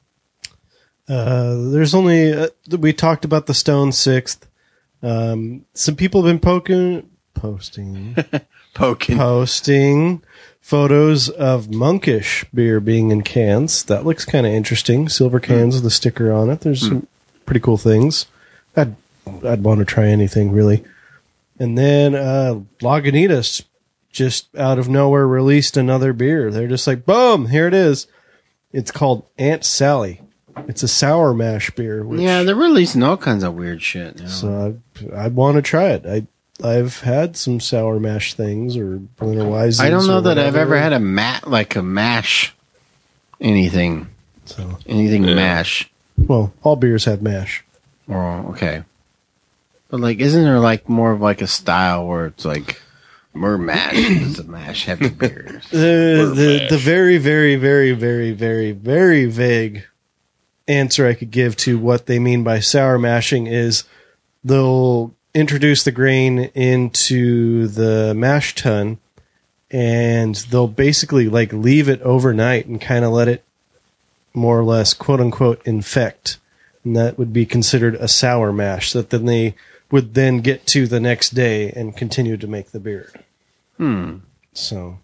Uh, there's only uh, we talked about the Stone Sixth. Um, some people have been poking, posting, Poking. posting photos of Monkish beer being in cans. That looks kind of interesting. Silver cans with a sticker on it. There's some pretty cool things. I'd I'd want to try anything really. And then uh, Lagunitas just out of nowhere released another beer. They're just like, boom, here it is. It's called Aunt Sally. It's a sour mash beer. Which, yeah, they're releasing all kinds of weird shit now. So I, I want to try it. I I've had some sour mash things or Berliner Weissens. I don't know or that I've whatever. ever had a mat like a mash anything. So anything Yeah. mash. Well, all beers have mash. Oh, okay. But like, isn't there like more of like a style where it's like more mash? It's a mash heavy beers. The the, the very very very very very very vague answer I could give to what they mean by sour mashing is they'll introduce the grain into the mash tun and they'll basically like leave it overnight and kind of let it more or less quote unquote infect, and that would be considered a sour mash that then they would then get to the next day and continue to make the beer. Hmm. So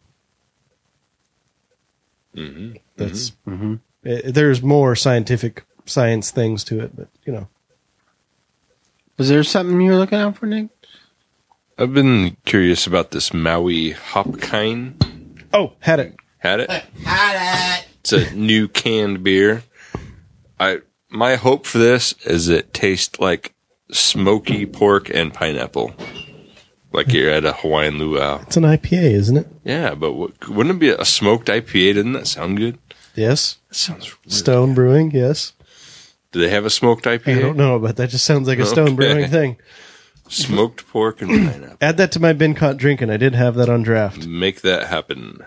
Mm-hmm. that's Mm-hmm. eh, there's more scientific science things to it, but you know. Was there something you were looking out for, Nick? I've been curious about this Maui Hopkine. Oh, had it. Had it? Had it. It's a new canned beer. I my hope for this is it tastes like smoky pork and pineapple, like you're at a Hawaiian luau. It's an I P A, isn't it? Yeah, but what, wouldn't it be a smoked I P A? Doesn't that sound good? Yes. That sounds. Really Stone Brewing, yes. Do they have a smoked I P A? I don't know, but that just sounds like a Stone Okay. Brewing thing. Smoked pork and pineapple. Add that to my bin caught drinking. I did have that on draft. Make that happen.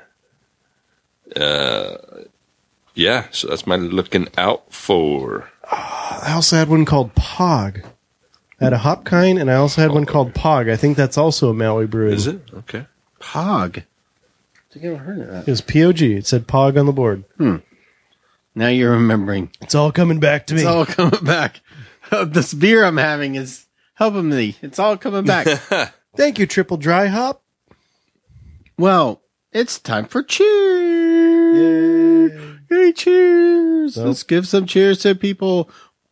Uh, yeah. So that's my looking out for. I also had one called Pog. I had a Hopkine, and I also had one called Pog. I think that's also a Maui Brewing. Is it? Okay. Pog. I think I ever heard of that. It was P O G. It said Pog on the board. Hmm. Now you're remembering. It's all coming back to me. It's all coming back. This beer I'm having is helping me. It's all coming back. Thank you, Triple Dry Hop. Well, it's time for cheers. Hey, cheers. Nope. Let's give some cheers to people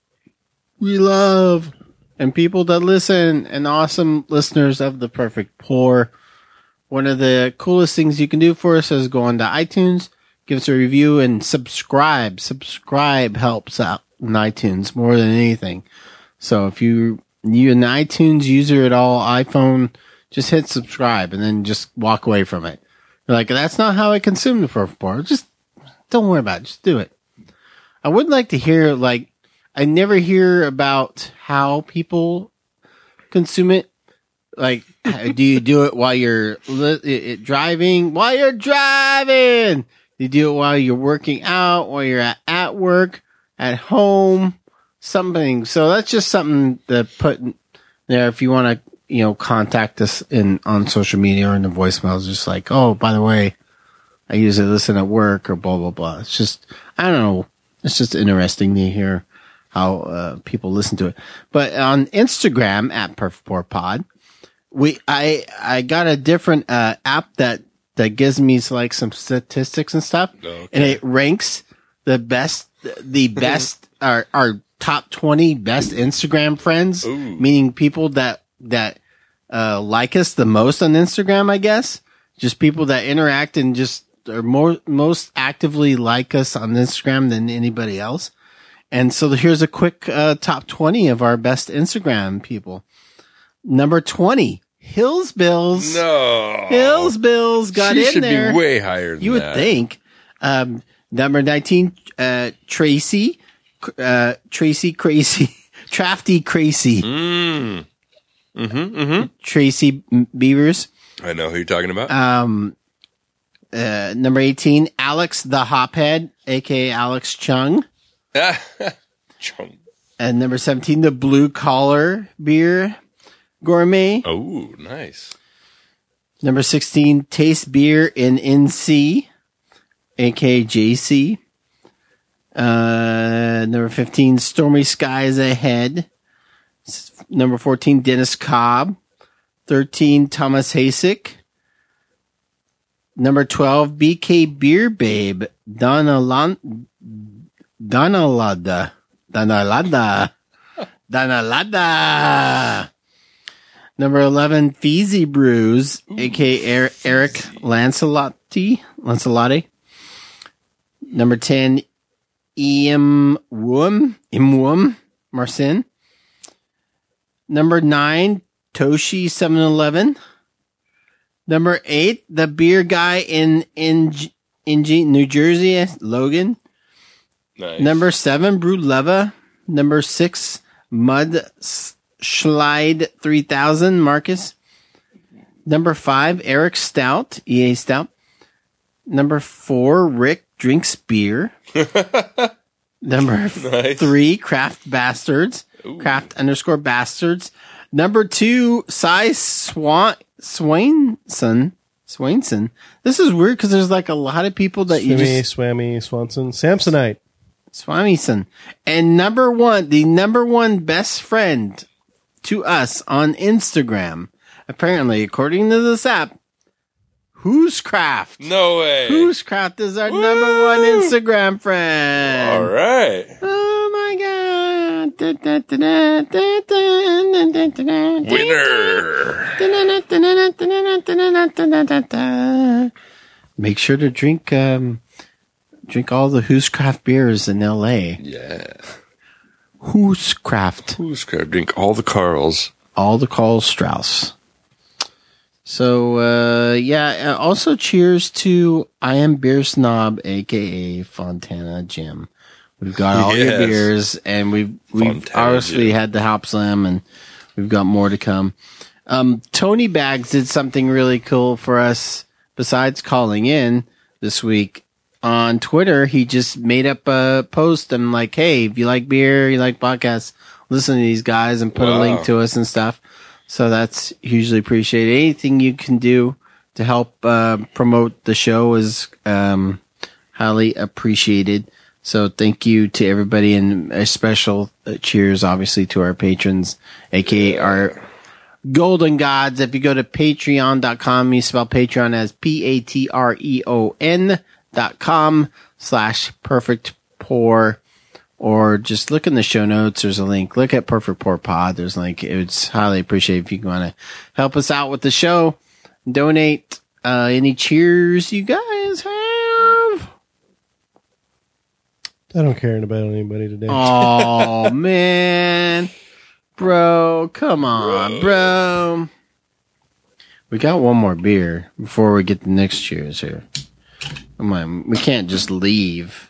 we love and people that listen and awesome listeners of The Perfect Pour. One of the coolest things you can do for us is go on to iTunes, give us a review, and subscribe. Subscribe helps out in iTunes more than anything. So if you you an iTunes user at all, iPhone, just hit subscribe and then just walk away from it. You're like, that's not how I consume The Perfect Pour. Just don't worry about it. Just do it. I would like to hear, like, I never hear about how people consume it. Like, do you do it while you're li- it, it driving? While you're driving! You do it while you're working out, while you're at, at work, at home, something. So that's just something to put in there if you want to, you know, contact us in on social media or in the voicemails. Just like, oh, by the way, I usually listen at work or blah, blah, blah. It's just, I don't know. It's just interesting to hear how uh, people listen to it. But on Instagram at Perfect Pour Pod, we I I got a different uh, app that that gives me like some statistics and stuff, Okay. and it ranks the best the best our our top twenty best Instagram friends, Ooh. meaning people that that uh, like us the most on Instagram. I guess just people that interact and just are more most actively like us on Instagram than anybody else. And so here's a quick uh, top twenty of our best Instagram people. Number twenty, Hills Bills. No. Hills Bills got She in should there. be way higher than You would that. think. Um, number nineteen, uh, Tracy, uh, Tracy Crazy, Trafty Crazy. Mm. Mm-hmm, mm-hmm. Tracy Beavers. I know who you're talking about. Um, uh, number eighteen, Alex the Hophead, aka Alex Chung. Chung. And number seventeen, the Blue Collar Beer Gourmet. Oh, nice. Number sixteen, Taste Beer in N C, aka J C. Uh, number fifteen, Stormy Skies Ahead. S- Number fourteen, Dennis Cobb. thirteen, Thomas Hasek. Number twelve, B K Beer Babe, Donalan, Donalada. Donalada. Donalada. Number eleven, Feezy Brews, a k a. Eric Lancelotti. Lancelotti. Number ten, Imwum. Imwum. Marcin. Number nine, Toshi seven eleven. Number eight, the beer guy in in in New Jersey, Logan. Nice. Number seven, Brew Leva. Number six, Mud Schlide three thousand, Marcus. Number five, Eric Stout, E A Stout. Number four, Rick Drinks Beer. Number Nice. three, Craft Bastards. Craft underscore Bastards. Number two, Cy Swan Swainson. Swainson. This is weird because there's like a lot of people that you Swimmy, just Swammy, Swanson, Samsonite. Swamison. And number one, the number one best friend to us on Instagram, apparently, according to this app, Who's Craft. No way. Who's Craft is our number one Instagram friend. All right. Oh my god. Winner. Make sure to drink um drink all the Who's Craft beers in L A. Yeah. Who's Craft. Who's Craft. Drink all the Carls. All the Carl Strauss. So, uh, yeah, also cheers to I Am Beer Snob, a k a. Fontana Jim. We've got all Yes. your beers, and we've, we've Fontana obviously Jim. had the Hop Slam, and we've got more to come. Um, Tony Bags did something really cool for us besides calling in this week. On Twitter, he just made up a post and like, hey, if you like beer, you like podcasts, listen to these guys and put a Wow. link to us and stuff. So that's hugely appreciated. Anything you can do to help uh, promote the show is um, highly appreciated. So thank you to everybody, and a special uh, cheers, obviously, to our patrons, aka our golden gods. If you go to patreon dot com, you spell Patreon as P A T R E O N dot com slash perfect pour. Or just look in the show notes. There's a link. Look at Perfect Pour Pod. There's a link. It's highly appreciated if you want to help us out with the show. Donate uh, any cheers you guys have. I don't care about anybody today. Oh, man. Bro, come on, bro. We got one more beer before we get the next cheers here. Come on. We can't just leave.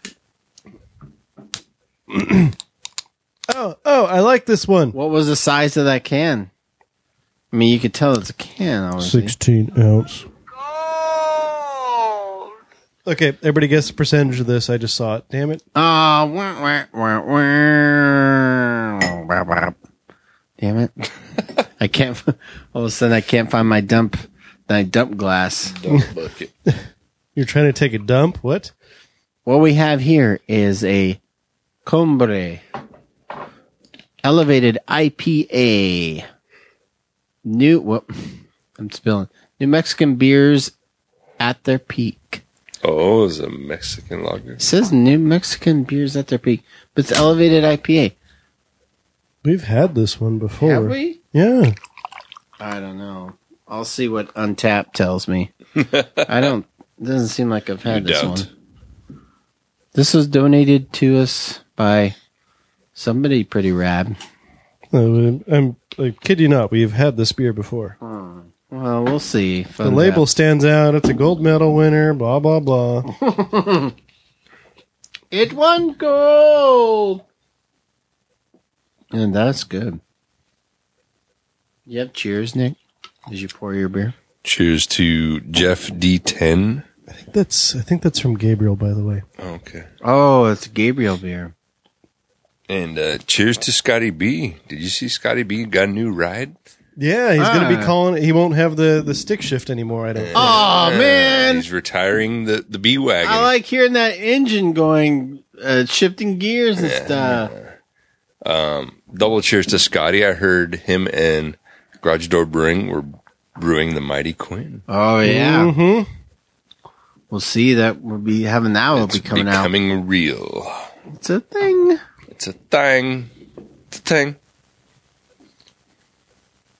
oh, oh, I like this one. What was the size of that can? I mean, you could tell it's a can, obviously. sixteen ounce. Okay, everybody guess the percentage of this. I just saw it. Damn it. Oh, wah, wah, wah, wah. Wah, wah. Damn it. I can't, all of a sudden I can't find my dump, my dump glass. Dump bucket. You're trying to take a dump? What? What we have here is a Combre Elevated I P A. New, whoop, I'm spilling. New Mexican beers at their peak. Oh, it's a Mexican lager. It says New Mexican beers at their peak, but it's Elevated I P A. We've had this one before. Have we? Yeah. I don't know. I'll see what Untapped tells me. I don't, it doesn't seem like I've had You this don't. one. This was donated to us by somebody pretty rad. No, I'm, I kid you not. We've had this beer before. Oh, well, we'll see. The label stands out. It's a gold medal winner. Blah blah blah. It won gold. And that's good. You have cheers, Nick? Did you pour your beer? Cheers to Jeff D ten. I think that's. I think that's from Gabriel, by the way. Okay. Oh, it's Gabriel beer. And uh, cheers to Scotty B. Did you see Scotty B got a new ride? Yeah, he's going to be Ah. calling. He won't have the, the stick shift anymore. I don't. think. Oh, man. He's retiring the, the B Wagon. I like hearing that engine going, uh, shifting gears and stuff. Um, double cheers to Scotty. I heard him and Garage Door Brewing were brewing the Mighty Quinn. Oh, yeah. Mm-hmm. We'll see that we'll be having that will It's be coming out. becoming real. It's a thing. It's a thing. It's a thing.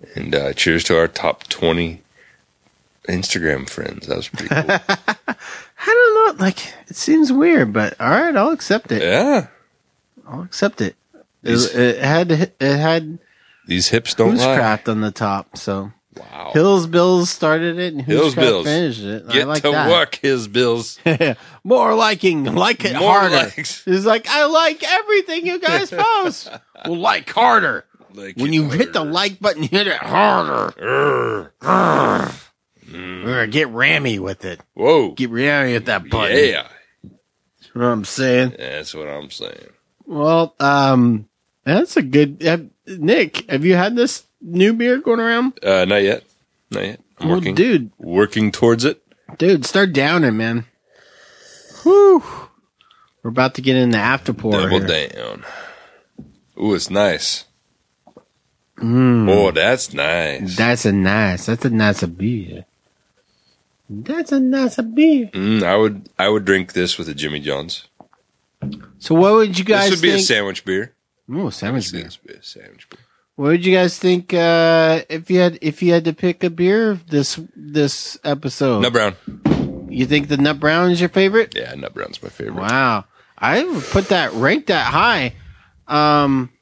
And uh, cheers to our top twenty Instagram friends. That was pretty cool. I don't know. Like, it seems weird, but all right, I'll accept it. Yeah. I'll accept it. It, These- it had it had These hips don't lie. Hoosecraft on the top. So wow, Hills Bills started it and Hills Hoosecraft Bills. finished it. I Get like to that. work, his Bills. More liking, like it More harder. likes. It's like I like everything you guys post. Well, like harder. Like when you hit the like button, hit it harder. Urgh. Urgh. Mm. We're gonna get rammy with it. Whoa, get rammy with that button. Yeah, that's what I'm saying. That's what I'm saying. Well, um, that's a good. Uh, Nick, have you had this new beer going around? Uh, not yet. Not yet. I'm Well, working, dude. Working towards it. Dude, start downing, man. Whew. We're about to get in the after pour. Double here. down. Ooh, it's nice. Mm. Oh, that's nice. That's a nice. That's a nice beer. That's a nice beer. Mm, I would. I would drink this with a Jimmy John's. So, what would you guys This would be think? a sandwich beer. Oh, sandwich beer. This would be a sandwich beer. What would you guys think uh, if you had if you had to pick a beer this this episode? Nut Brown. You think the Nut Brown is your favorite? Yeah, Nut Brown's my favorite. Wow, I would put that rank that high. Um,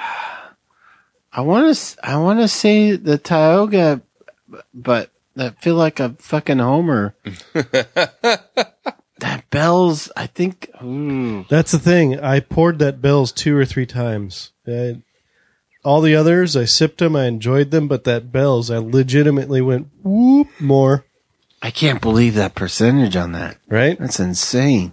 I want to I want to say the Tioga, but I feel like a fucking homer. That Bell's, I think. Ooh. That's the thing. I poured that Bell's two or three times. I, all the others, I sipped them, I enjoyed them, but that Bell's, I legitimately went whoop more. I can't believe that percentage on that. Right? That's insane.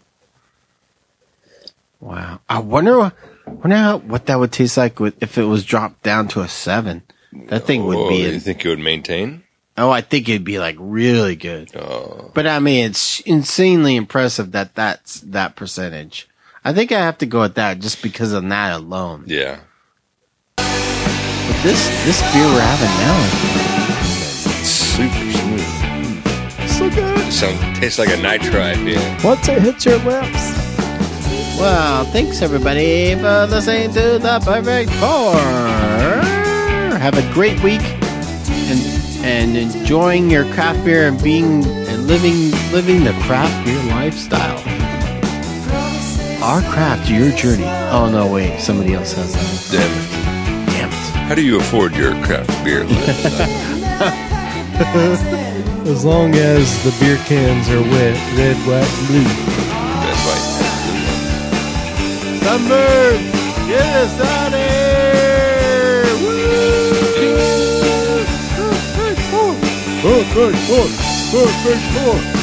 Wow. I wonder, wonder how, what that would taste like with, if it was dropped down to a seven. That thing would Oh, be. you A, think it would maintain? oh, I think it'd be like really good. Oh. But I mean, it's insanely impressive that that's that percentage. I think I have to go with that just because of that alone. Yeah. But this this beer we're having now It's super smooth. So good. Sounds tastes like a nitro I P A. Once it hits your lips. Well, thanks everybody for listening to the Perfect Four. Have a great week and and enjoying your craft beer and being and living living the craft beer lifestyle. Our craft, your journey. Oh no, wait, somebody else has that. Damn it. Damn it. How do you afford your craft beer? As long as the beer cans are wet, red, white, and blue. Red, white, Sunbird, get us out of here! Woo! Perfect four! Perfect four! Perfect four!